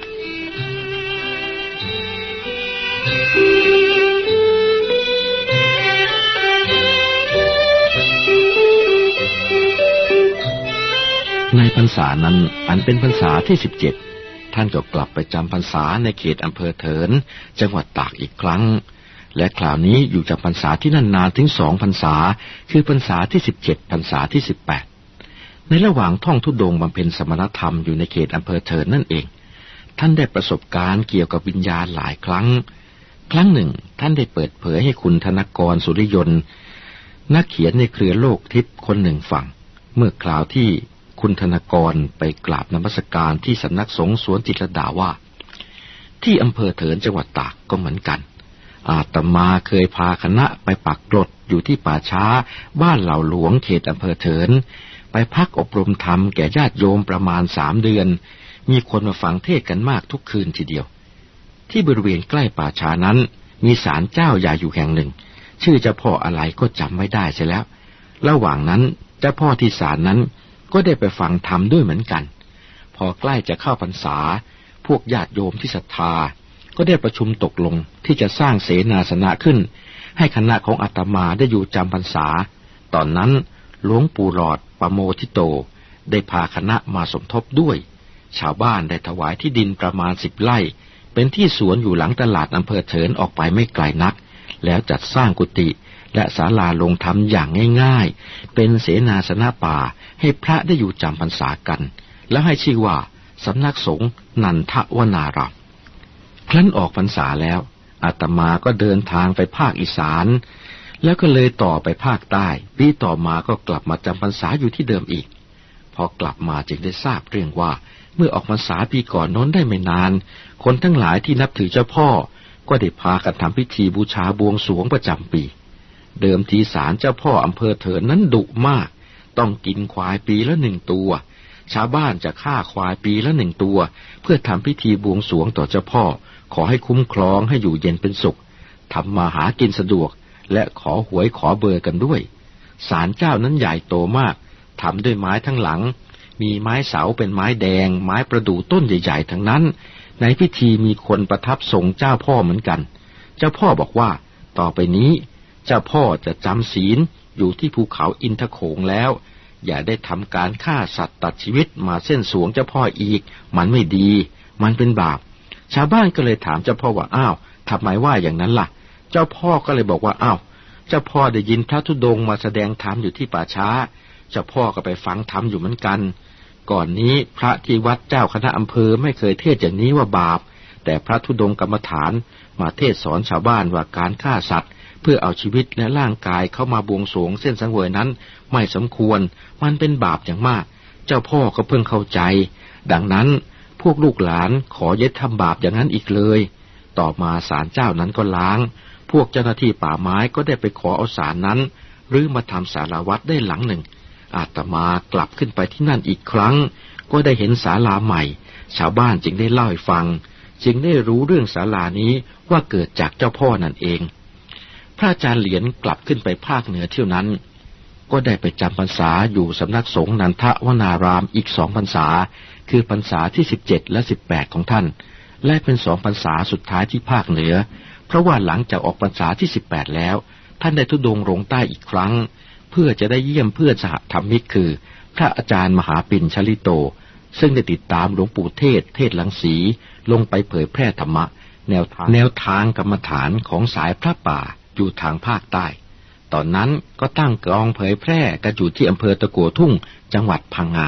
ในพรรษานั้นอันเป็นพรรษาที่สิบเจ็ดท่านก็กลับไปจำพรรษาในเขตอำเภอเถินจังหวัดตากอีกครั้งและคราวนี้อยู่จำพรรษาที่นั่นนานถึงสองพรรษาคือพรรษาที่สิบเจ็ดพรรษาที่สิบแปดในระหว่างท่องธุดงค์บำเพ็ญสมณธรรมอยู่ในเขตอำเภอเถินนั่นเองท่านได้ประสบการณ์เกี่ยวกับวิญญาณหลายครั้งครั้งหนึ่งท่านได้เปิดเผยให้คุณธนกรสุริยนต์นักเขียนในเครือโลกทิพย์คนหนึ่งฟังเมื่อคราวที่คุณธนกรไปกราบนมัสการที่สำนักสงฆ์สวนจิตรดาว่าที่อำเภอเถินจังหวัดตากก็เหมือนกันอาตมาเคยพาคณะไปปักกลดอยู่ที่ป่าช้าบ้านเหล่าหลวงเขตอำเภอเถินไปพักอบรมธรรมแก่ญาติโยมประมาณสามเดือนมีคนมาฟังเทศกันมากทุกคืนทีเดียวที่บริเวณใกล้ป่าช้านั้นมีศาลเจ้าใหญ่อยู่แห่งหนึ่งชื่อเจ้าพ่ออะไรก็จำไม่ได้เสียแล้วระหว่างนั้นเจ้าพ่อที่ศาลนั้นก็ได้ไปฟังธรรมด้วยเหมือนกันพอใกล้จะเข้าพรรษาพวกญาติโยมที่ศรัทธาก็ได้ประชุมตกลงที่จะสร้างเสนาสนะขึ้นให้คณะของอาตมาได้อยู่จำพรรษาตอนนั้นหลวงปู่หลอดปโมทิโตได้พาคณะมาสมทบด้วยชาวบ้านได้ถวายที่ดินประมาณสิบไร่เป็นที่สวนอยู่หลังตลาดอำเภอเถินออกไปไม่ไกลนักแล้วจัดสร้างกุฏิและศาลาลงธรรมอย่างง่ายๆเป็นเสนาสนะป่าให้พระได้อยู่จำพรรษากันแล้วให้ชื่อว่าสำนักสงฆ์นันทวนารามครั้นออกพรรษาแล้วอาตมาก็เดินทางไปภาคอีสานแล้วก็เลยต่อไปภาคใต้ปีต่อมาก็กลับมาจำพรรษาอยู่ที่เดิมอีกพอกลับมาจึงได้ทราบเรื่องว่าเมื่อออกพรรษาปีก่อนโน้นได้ไม่นานคนทั้งหลายที่นับถือเจ้าพ่อก็ได้พากันทำพิธีบูชาบวงสรวงประจำปีเดิมทีศาลเจ้าพ่ออำเภอเถินนั้นดุมากต้องกินควายปีละหนึ่งตัวชาวบ้านจะฆ่าควายปีละหนึ่งตัวเพื่อทำพิธีบวงสรวงต่อเจ้าพ่อขอให้คุ้มครองให้อยู่เย็นเป็นสุขทำมาหากินสะดวกและขอหวยขอเบอร์กันด้วยศาลเจ้านั้นใหญ่โตมากทำด้วยไม้ทั้งหลังมีไม้เสาเป็นไม้แดงไม้ประดู่ต้นใหญ่ๆทั้งนั้นในพิธีมีคนประทับทรงเจ้าพ่อเหมือนกันเจ้าพ่อบอกว่าต่อไปนี้เจ้าพ่อจะจำศีลอยู่ที่ภูเขาอินทโขงแล้วอย่าได้ทำการฆ่าสัตว์ตัดชีวิตมาเส้นสวงเจ้าพ่ออีกมันไม่ดีมันเป็นบาปชาวบ้านก็เลยถามเจ้าพ่อว่าอ้าวทำไมว่าอย่างนั้นล่ะเจ้าพ่อก็เลยบอกว่าอ้าวเจ้าพ่อได้ยินพระธุดงค์มาแสดงธรรมอยู่ที่ป่าช้าเจ้าพ่อก็ไปฟังธรรมอยู่เหมือนกันก่อนนี้พระที่วัดเจ้าคณะอำเภอไม่เคยเทศอย่างนี้ว่าบาปแต่พระธุดงค์กรรมฐานมาเทศสอนชาวบ้านว่าการฆ่าสัตว์เพื่อเอาชีวิตและร่างกายเข้ามาบวงสรวงเส้นสังเวยนั้นไม่สมควรมันเป็นบาปอย่างมากเจ้าพ่อก็เพิ่งเข้าใจดังนั้นพวกลูกหลานขออย่าทำบาปอย่างนั้นอีกเลยต่อมาศาลเจ้านั้นก็ล้างพวกเจ้าหน้าที่ป่าไม้ก็ได้ไปขอเอาศาลนั้นหรือมาทำศาลาวัดได้หลังหนึ่งอาตมากลับขึ้นไปที่นั่นอีกครั้งก็ได้เห็นศาลาใหม่ชาวบ้านจึงได้เล่าให้ฟังจึงได้รู้เรื่องศาลานี้ว่าเกิดจากเจ้าพ่อนั่นเองพระอาจารย์เหรียญกลับขึ้นไปภาคเหนือเที่ยวนั้นก็ได้ไปจำพรรษาอยู่สำนักสงฆ์นันทวนารามอีกสองพรรษาคือพรรษาที่สิบเจ็ดและสิบแปดของท่านและเป็นสองพรรษาสุดท้ายที่ภาคเหนือเพราะว่าหลังจากออกพรรษาที่สิบแปดแล้วท่านได้ธุดงค์ลงใต้อีกครั้งเพื่อจะได้เยี่ยมเพื่อนสหธรรมิกคือพระอาจารย์มหาปิ่นชลิโตซึ่งได้ติดตามหลวงปู่เทศเทศลังสีลงไปเผยแพร่ธรรมะแนวทางแนวทางกรรมฐานของสายพระป่าอยู่ทางภาคใต้ตอนนั้นก็ตั้งกองเผยแพร่กันอยู่ที่อำเภอตะกั่วทุ่งจังหวัดพังงา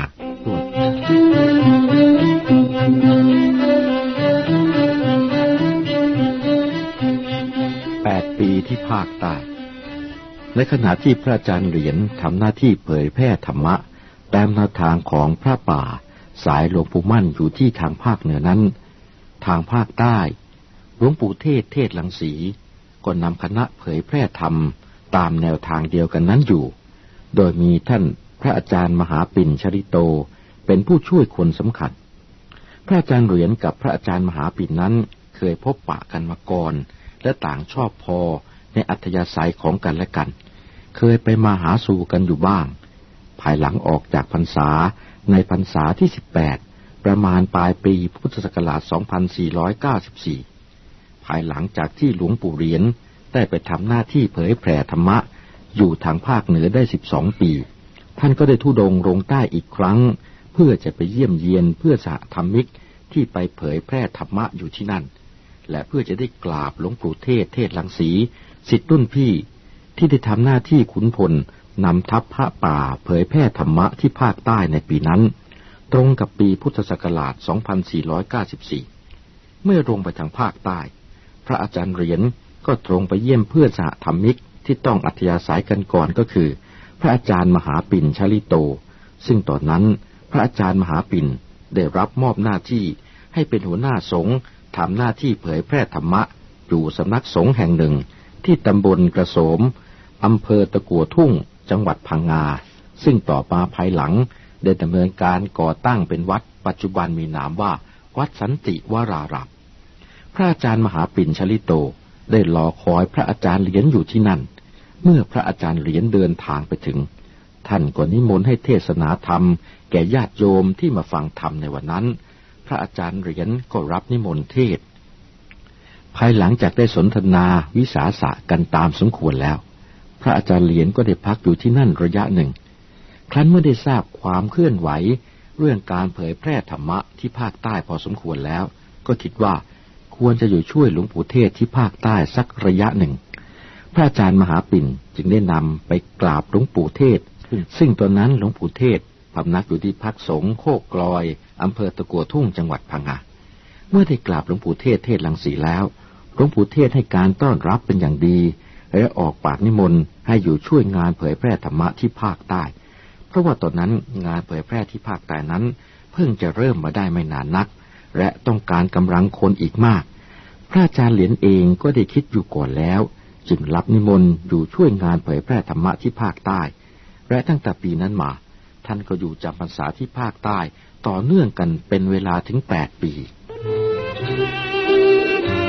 แปดปีที่ภาคใต้ในขณะที่พระอาจารย์เหรียญทำหน้าที่เผยแพร่ธรรมะตามแนวทางของพระป่าสายหลวงปู่มั่นอยู่ที่ทางภาคเหนือนั้นทางภาคใต้หลวงปู่เทศเทศลังสีก็นำคณะเผยแพร่ธรรมตามแนวทางเดียวกันนั้นอยู่โดยมีท่านพระอาจารย์มหาปิ่นชริโตเป็นผู้ช่วยคนสำคัญพระอาจารย์เหรียญกับพระอาจารย์มหาปิ่นนั้นเคยพบปะกันมาก่อนและต่างชอบพอในอัธยาศัยของกันและกันเคยไปมาหาสู่กันอยู่บ้างภายหลังออกจากพรรษาในพรรษาที่สิบแปดประมาณปลายปีพุทธศักราชสองพันสี่ร้อยเก้าสิบสี่ภายหลังจากที่หลวงปู่เหรียญได้ไปทำหน้าที่เผยแผ่ธรรมะอยู่ทางภาคเหนือได้สิบสองปีท่านก็ได้ธุดงค์ลงใต้อีกครั้งเพื่อจะไปเยี่ยมเยียนเพื่อสหธรรมิกที่ไปเผยแพร่ธรรมะอยู่ที่นั่นและเพื่อจะได้กราบหลวงปู่เทศเทศลังสีศิษย์รุ่นพี่ที่ได้ทำหน้าที่ขุนพลนำทัพพระป่าเผยแพร่ธรรมะที่ภาคใต้ในปีนั้นตรงกับปีพุทธศักราชสองพันสี่ร้อยเก้าสิบสี่เมื่อลงไปทางภาคใต้พระอาจารย์เหรียญก็ตรงไปเยี่ยมเพื่อนสหธรรมิกที่ต้องอัธยาศัยกันก่อนก็คือพระอาจารย์มหาปิ่นชลิโตซึ่งตอนนั้นพระอาจารย์มหาปิ่นได้รับมอบหน้าที่ให้เป็นหัวหน้าสงฆ์ทำหน้าที่เผยแพร่ธรรมะอยู่สำนักสงฆ์แห่งหนึ่งที่ตำบลกระโสมอำเภอตะกั่วทุ่งจังหวัดพังงาซึ่งต่อมาภายหลังได้ดำเนินการก่อตั้งเป็นวัดปัจจุบันมีนามว่าวัดสันติวรารามพระอาจารย์มหาปิ่นชลิโตได้รอคอยพระอาจารย์เหรียญอยู่ที่นั่นเมื่อพระอาจารย์เหรียญเดินทางไปถึงท่านก็นิมนต์ให้เทศนาธรรมแก่ญาติโยมที่มาฟังธรรมในวันนั้นพระอาจารย์เหรียญก็รับนิมนต์เทศภายหลังจากได้สนทนาวิสาสะกันตามสมควรแล้วพระอาจารย์เหรียญก็ได้พักอยู่ที่นั่นระยะหนึ่งครั้นเมื่อได้ทราบความเคลื่อนไหวเรื่องการเผยแพร่ธรรมะที่ภาคใต้พอสมควรแล้วก็คิดว่าควรจะอยู่ช่วยหลวงปู่เทศที่ภาคใต้สักระยะหนึ่งพระอาจารย์มหาปิ่นจึงได้นำไปกราบหลวงปู่เทศซึ่งตอนนั้นหลวงปู่เทศพำนักอยู่ที่พักสงฆ์โคกกลอยอำเภอตะกั่วทุ่งจังหวัดพังงาเมื่อได้กราบหลวงปู่เทศเทศลังสีแล้วหลวงปู่เทศให้การต้อนรับเป็นอย่างดีและออกปากนิมนต์ให้อยู่ช่วยงานเผยแพร่ธรรมะที่ภาคใต้เพราะว่าตอนนั้นงานเผยแพร่ที่ภาคใต้นั้นเพิ่งจะเริ่มมาได้ไม่นานนักและต้องการกำลังคนอีกมากพระอาจารย์เหรียญเองก็ได้คิดอยู่ก่อนแล้วจึงรับนิมนต์อยู่ช่วยงานเผยแพร่ธรรมะที่ภาคใต้และตั้งแต่ปีนั้นมาท่านก็อยู่จำพรรษาที่ภาคใต้ต่อเนื่องกันเป็นเวลาถึงแปดปี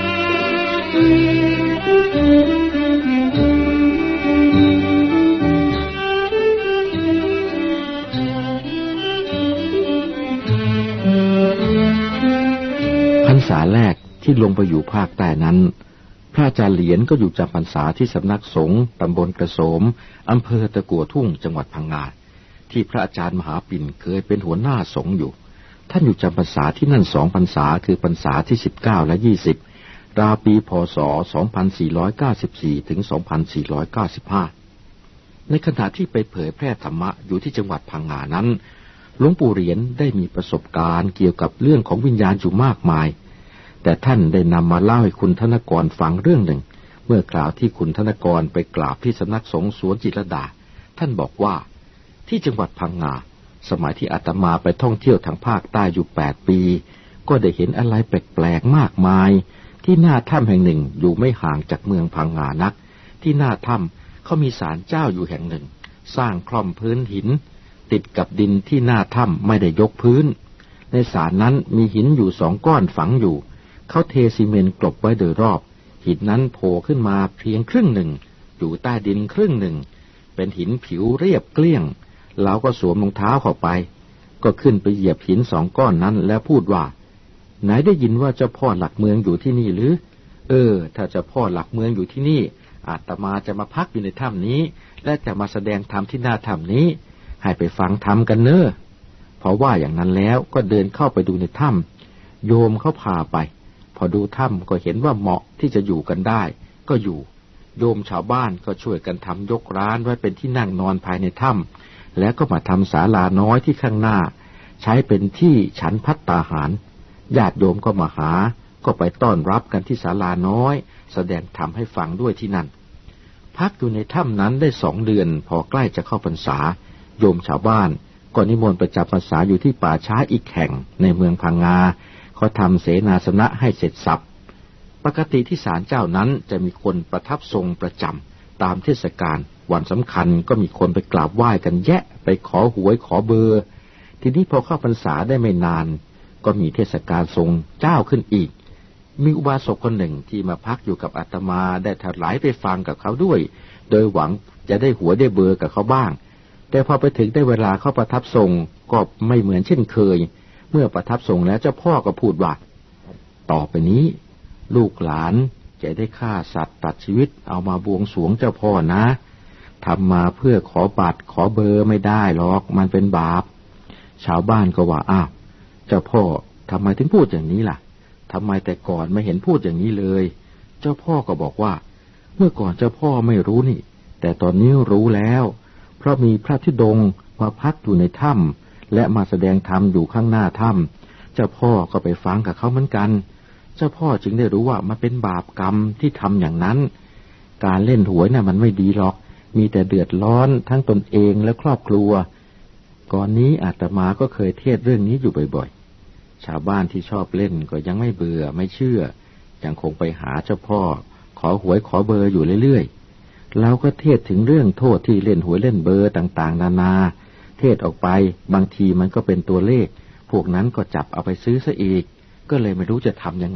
พรรษาแรกที่ลงไปอยู่ภาคใต้นั้นพระอาจารย์เหรียญก็อยู่จำพรรษาที่สำนักสงฆ์ตำบลกระโสมอำเภอตะกั่วทุ่งจังหวัดพังงาที่พระอาจารย์มหาปิ่นเคยเป็นหัวหน้าสงฆ์อยู่ท่านอยู่จำพรรษาที่นั่นสองพรรษาคือพรรษาที่สิบเก้าและยี่สิบราวปีพ.ศ. สองพันสี่ร้อยเก้าสิบสี่ถึงสองพันสี่ร้อยเก้าสิบห้าในขณะที่ไปเผยแพร่ธรรมะอยู่ที่จังหวัดพังงานั้นหลวงปู่เหรียญได้มีประสบการณ์เกี่ยวกับเรื่องของวิญญาณอยู่มากมายแต่ท่านได้นำมาเล่าให้คุณธนกรฟังเรื่องหนึ่งเมื่อคราวที่คุณธนกรไปกราบที่สำนักสงฆ์สวนจิตรลดาท่านบอกว่าที่จังหวัดพังงาสมัยที่อาตมาไปท่องเที่ยวทางภาคใต้อยู่แปดปีก็ได้เห็นอะไรแปลกๆมากมายที่หน้าถ้ำแห่งหนึ่งอยู่ไม่ห่างจากเมืองพังงานักที่หน้าถ้ำเขามีศาลเจ้าอยู่แห่งหนึ่งสร้างคล่อมพื้นหินติดกับดินที่หน้าถ้ำไม่ได้ยกพื้นในศาลนั้นมีหินอยู่สองก้อนฝังอยู่เขาเทซีเมนต์กลบไว้โดยรอบหินนั้นโผล่ขึ้นมาเพียงครึ่งหนึ่งอยู่ใต้ดินครึ่งหนึ่งเป็นหินผิวเรียบเกลี้ยงเราก็สวมรองเท้าเข้าไปก็ขึ้นไปเหยียบหินสองก้อนนั้นแล้วพูดว่าไหนได้ยินว่าเจ้าพ่อหลักเมืองอยู่ที่นี่หรือเออถ้าเจ้าพ่อหลักเมืองอยู่ที่นี่อาตมาจะมาพักอยู่ในถ้ำนี้และจะมาแสดงธรรมที่หน้าถ้ำนี้ให้ไปฟังธรรมกันเนอะเพราะว่าอย่างนั้นแล้วก็เดินเข้าไปดูในถ้ำโยมเขาพาไปพอดูถ้ำก็เห็นว่าเหมาะที่จะอยู่กันได้ก็อยู่โยมชาวบ้านก็ช่วยกันทำยกร้านไว้เป็นที่นั่งนอนภายในถ้ำแล้วก็มาทำศาลาน้อยที่ข้างหน้าใช้เป็นที่ฉันภัตตาหารญาติโยมก็มาหาก็ไปต้อนรับกันที่ศาลาน้อยแสดงธรรมให้ฟังด้วยที่นั่นพักอยู่ในถ้ำนั้นได้สองเดือนพอใกล้จะเข้าพรรษาโยมชาวบ้านก็นิมนต์ไปจำพรรษาอยู่ที่ป่าช้าอีกแห่งในเมืองพังงาเขาทำเสนาสนะให้เสร็จสับปกติที่ศาลเจ้านั้นจะมีคนประทับทรงประจำตามเทศกาลวันสำคัญก็มีคนไปกราบไหว้กันแยะไปขอหวยขอเบอร์ทีนี้พอเข้าพรรษาได้ไม่นานก็มีเทศกาลทรงเจ้าขึ้นอีกมีอุบาสกคนหนึ่งที่มาพักอยู่กับอาตมาได้ถลายไปฟังกับเขาด้วยโดยหวังจะได้หวยได้เบอร์กับเขาบ้างแต่พอไปถึงได้เวลาเขาประทับทรงก็ไม่เหมือนเช่นเคยเมื่อประทับทรงแล้วเจ้าพ่อก็พูดว่าต่อไปนี้ลูกหลานจะได้ฆ่าสัตว์ตัดชีวิตเอามาบวงสรวงเจ้าพ่อนะทำมาเพื่อขอบัตรขอเบอร์ไม่ได้หรอกมันเป็นบาปชาวบ้านก็ว่าอ้าวเจ้าพ่อทำไมถึงพูดอย่างนี้ล่ะทำไมแต่ก่อนไม่เห็นพูดอย่างนี้เลยเจ้าพ่อก็บอกว่าเมื่อก่อนเจ้าพ่อไม่รู้นี่แต่ตอนนี้รู้แล้วเพราะมีพระธุดงค์มาพักอยู่ในถ้ำและมาแสดงธรรมอยู่ข้างหน้าถ้ำเจ้าพ่อก็ไปฟังกับเขาเหมือนกันเจ้าพ่อจึงได้รู้ว่ามันเป็นบาปกรรมที่ทำอย่างนั้นการเล่นหวยน่ะมันไม่ดีหรอกมีแต่เดือดร้อนทั้งตนเองและครอบครัวก่อนนี้อาตมาก็เคยเทศเรื่องนี้อยู่บ่อยๆชาวบ้านที่ชอบเล่นก็ยังไม่เบื่อไม่เชื่อยังคงไปหาเจ้าพ่อขอหวยขอเบอร์อยู่เรื่อยๆแล้วก็เทศถึงเรื่องโทษที่เล่นหวยเล่นเบอร์ต่างๆนานาเทศออกไปบางทีมันก็เป็นตัวเลขพวกนั้นก็จับเอาไปซื้อซะอีกก็เลยไม่รู้จะทำยังไง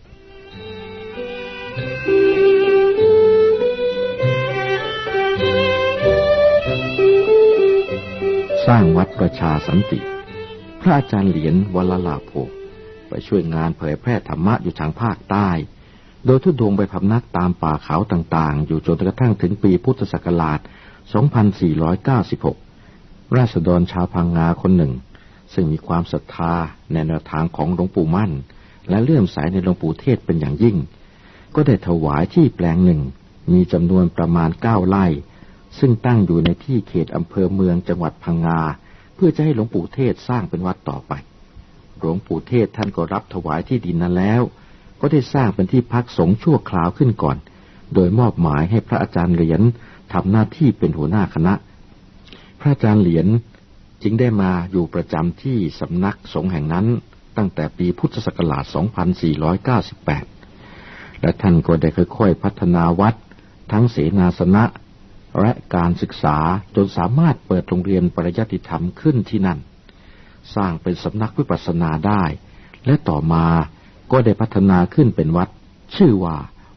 สร้างวัดประชาสันติพระอาจารย์เหรียญวลลาโภไปช่วยงานเผยแพร่ธรรมะอยู่ทางภาคใต้โดยทุดงไปพำนักตามป่าเขาต่างๆอยู่จนกระทั่งถึงปีพุทธศักราชสองพันสี่ร้อยเก้าสิบหกราษฎรชาวพังงาคนหนึ่งซึ่งมีความศรัทธาในแนวทางของหลวงปู่มั่นและเลื่อมใสในหลวงปู่เทศเป็นอย่างยิ่งก็ได้ถวายที่แปลงหนึ่งมีจำนวนประมาณเก้าไร่ซึ่งตั้งอยู่ในที่เขตอำเภอเมืองจังหวัดพังงาเพื่อจะให้หลวงปู่เทศสร้างเป็นวัดต่อไปหลวงปู่เทศท่านก็รับถวายที่ดินนั้นแล้วก็ได้สร้างเป็นที่พักสงฆ์ชั่วคราวขึ้นก่อนโดยมอบหมายให้พระอาจารย์เหรียญทำหน้าที่เป็นหัวหน้าคณะพระอาจารย์เหรียญจึงได้มาอยู่ประจำที่สำนักสงฆ์แห่งนั้นตั้งแต่ปีพุทธศักราชสองพันสี่ร้อยเก้าสิบแปดและท่านก็ได้ค่อยๆพัฒนาวัดทั้งเสนาสนะและการศึกษาจนสามารถเปิดโรงเรียนปริยัติธรรมขึ้นที่นั่นสร้างเป็นสำนักวิปัสสนาได้และต่อมาก็ได้พัฒนาขึ้นเป็นวัดชื่อว่า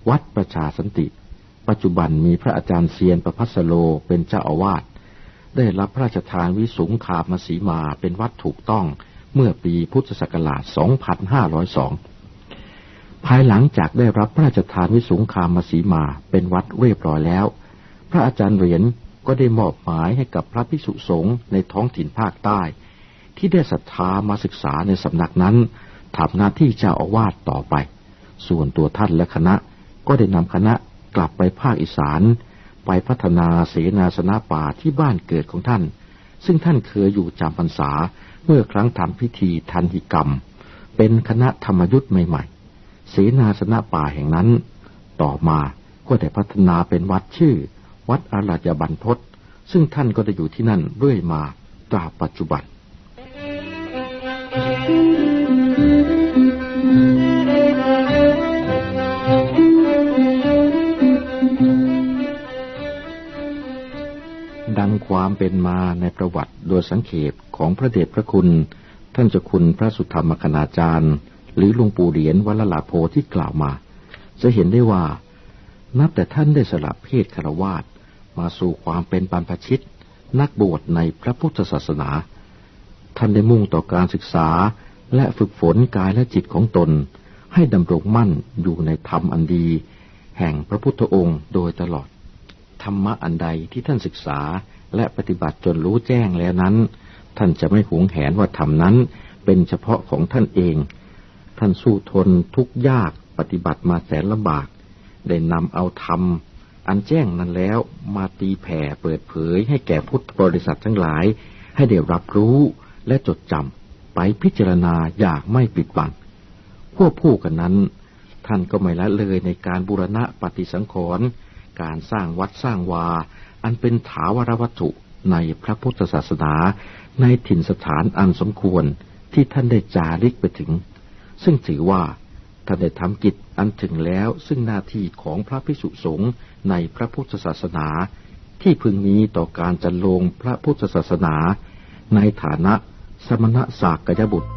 วัดประชาสันติปัจจุบันมีพระอาจารย์เซียนประภัสโลเป็นเจ้าอาวาสได้รับพระราชทานวิสุงคามสีมาเป็นวัดถูกต้องเมื่อปีพุทธศักราช สองพันห้าร้อยสอง ภายหลังจากได้รับพระราชทานวิสุงคามสีมาเป็นวัดเรียบร้อยแล้วพระอาจารย์เหรียญก็ได้มอบหมายให้กับพระภิกษุสงฆ์ในท้องถิ่นภาคใต้ที่ได้ศรัทธามาศึกษาในสำนักนั้นทำหน้าที่เจ้าอาวาสต่อไปส่วนตัวท่านและคณะก็ได้นำคณะกลับไปภาคอีสานไปพัฒนาเสนาสนะป่าที่บ้านเกิดของท่านซึ่งท่านเคยอยู่จำพรรษาเมื่อครั้งทำพิธีทันหิกรรมเป็นคณะธรรมยุทธ์ใหม่ๆเสนาสนะป่าแห่งนั้นต่อมาก็ได้พัฒนาเป็นวัดชื่อวัดอาราญบรรพตซึ่งท่านก็ได้อยู่ที่นั่นเรื่อยมาตราบปัจจุบันดังความเป็นมาในประวัติโดยสังเขปของพระเดชพระคุณท่านเจ้าคุณพระสุธรรมคณาจารย์หรือหลวงปู่เหรียญวัดละลาโพที่กล่าวมาจะเห็นได้ว่านับแต่ท่านได้สละเพศฆราวาสมาสู่ความเป็นบรรพชิตนักบวชในพระพุทธศาสนาท่านได้มุ่งต่อการศึกษาและฝึกฝนกายและจิตของตนให้ดำรงมั่นอยู่ในธรรมอันดีแห่งพระพุทธองค์โดยตลอดธรรมะอันใดที่ท่านศึกษาและปฏิบัติจนรู้แจ้งแล้วนั้นท่านจะไม่หวงแหนว่าธรรมนั้นเป็นเฉพาะของท่านเองท่านสู้ทนทุกข์ยากปฏิบัติมาแสนลำบากได้นำเอาธรรมอันแจ้งนั้นแล้วมาตีแผ่เปิดเผยให้แก่พุทธบริษัททั้งหลายให้ได้รับรู้และจดจำไปพิจารณาอย่างไม่ปิดบังควบคู่กันนั้นท่านก็ไม่ละเลยในการบูรณะปฏิสังขรณ์การสร้างวัดสร้างวาอันเป็นถาวรวัตถุในพระพุทธศาสนาในถิ่นสถานอันสมควรที่ท่านได้จาริกไปถึงซึ่งถือว่าท่านได้ทำกิจอันถึงแล้วซึ่งหน้าที่ของพระภิกษุสงฆ์ในพระพุทธศาสนาที่พึงมีต่อการจันโลงพระพุทธศาสนาในฐานะสมณสากยบุตร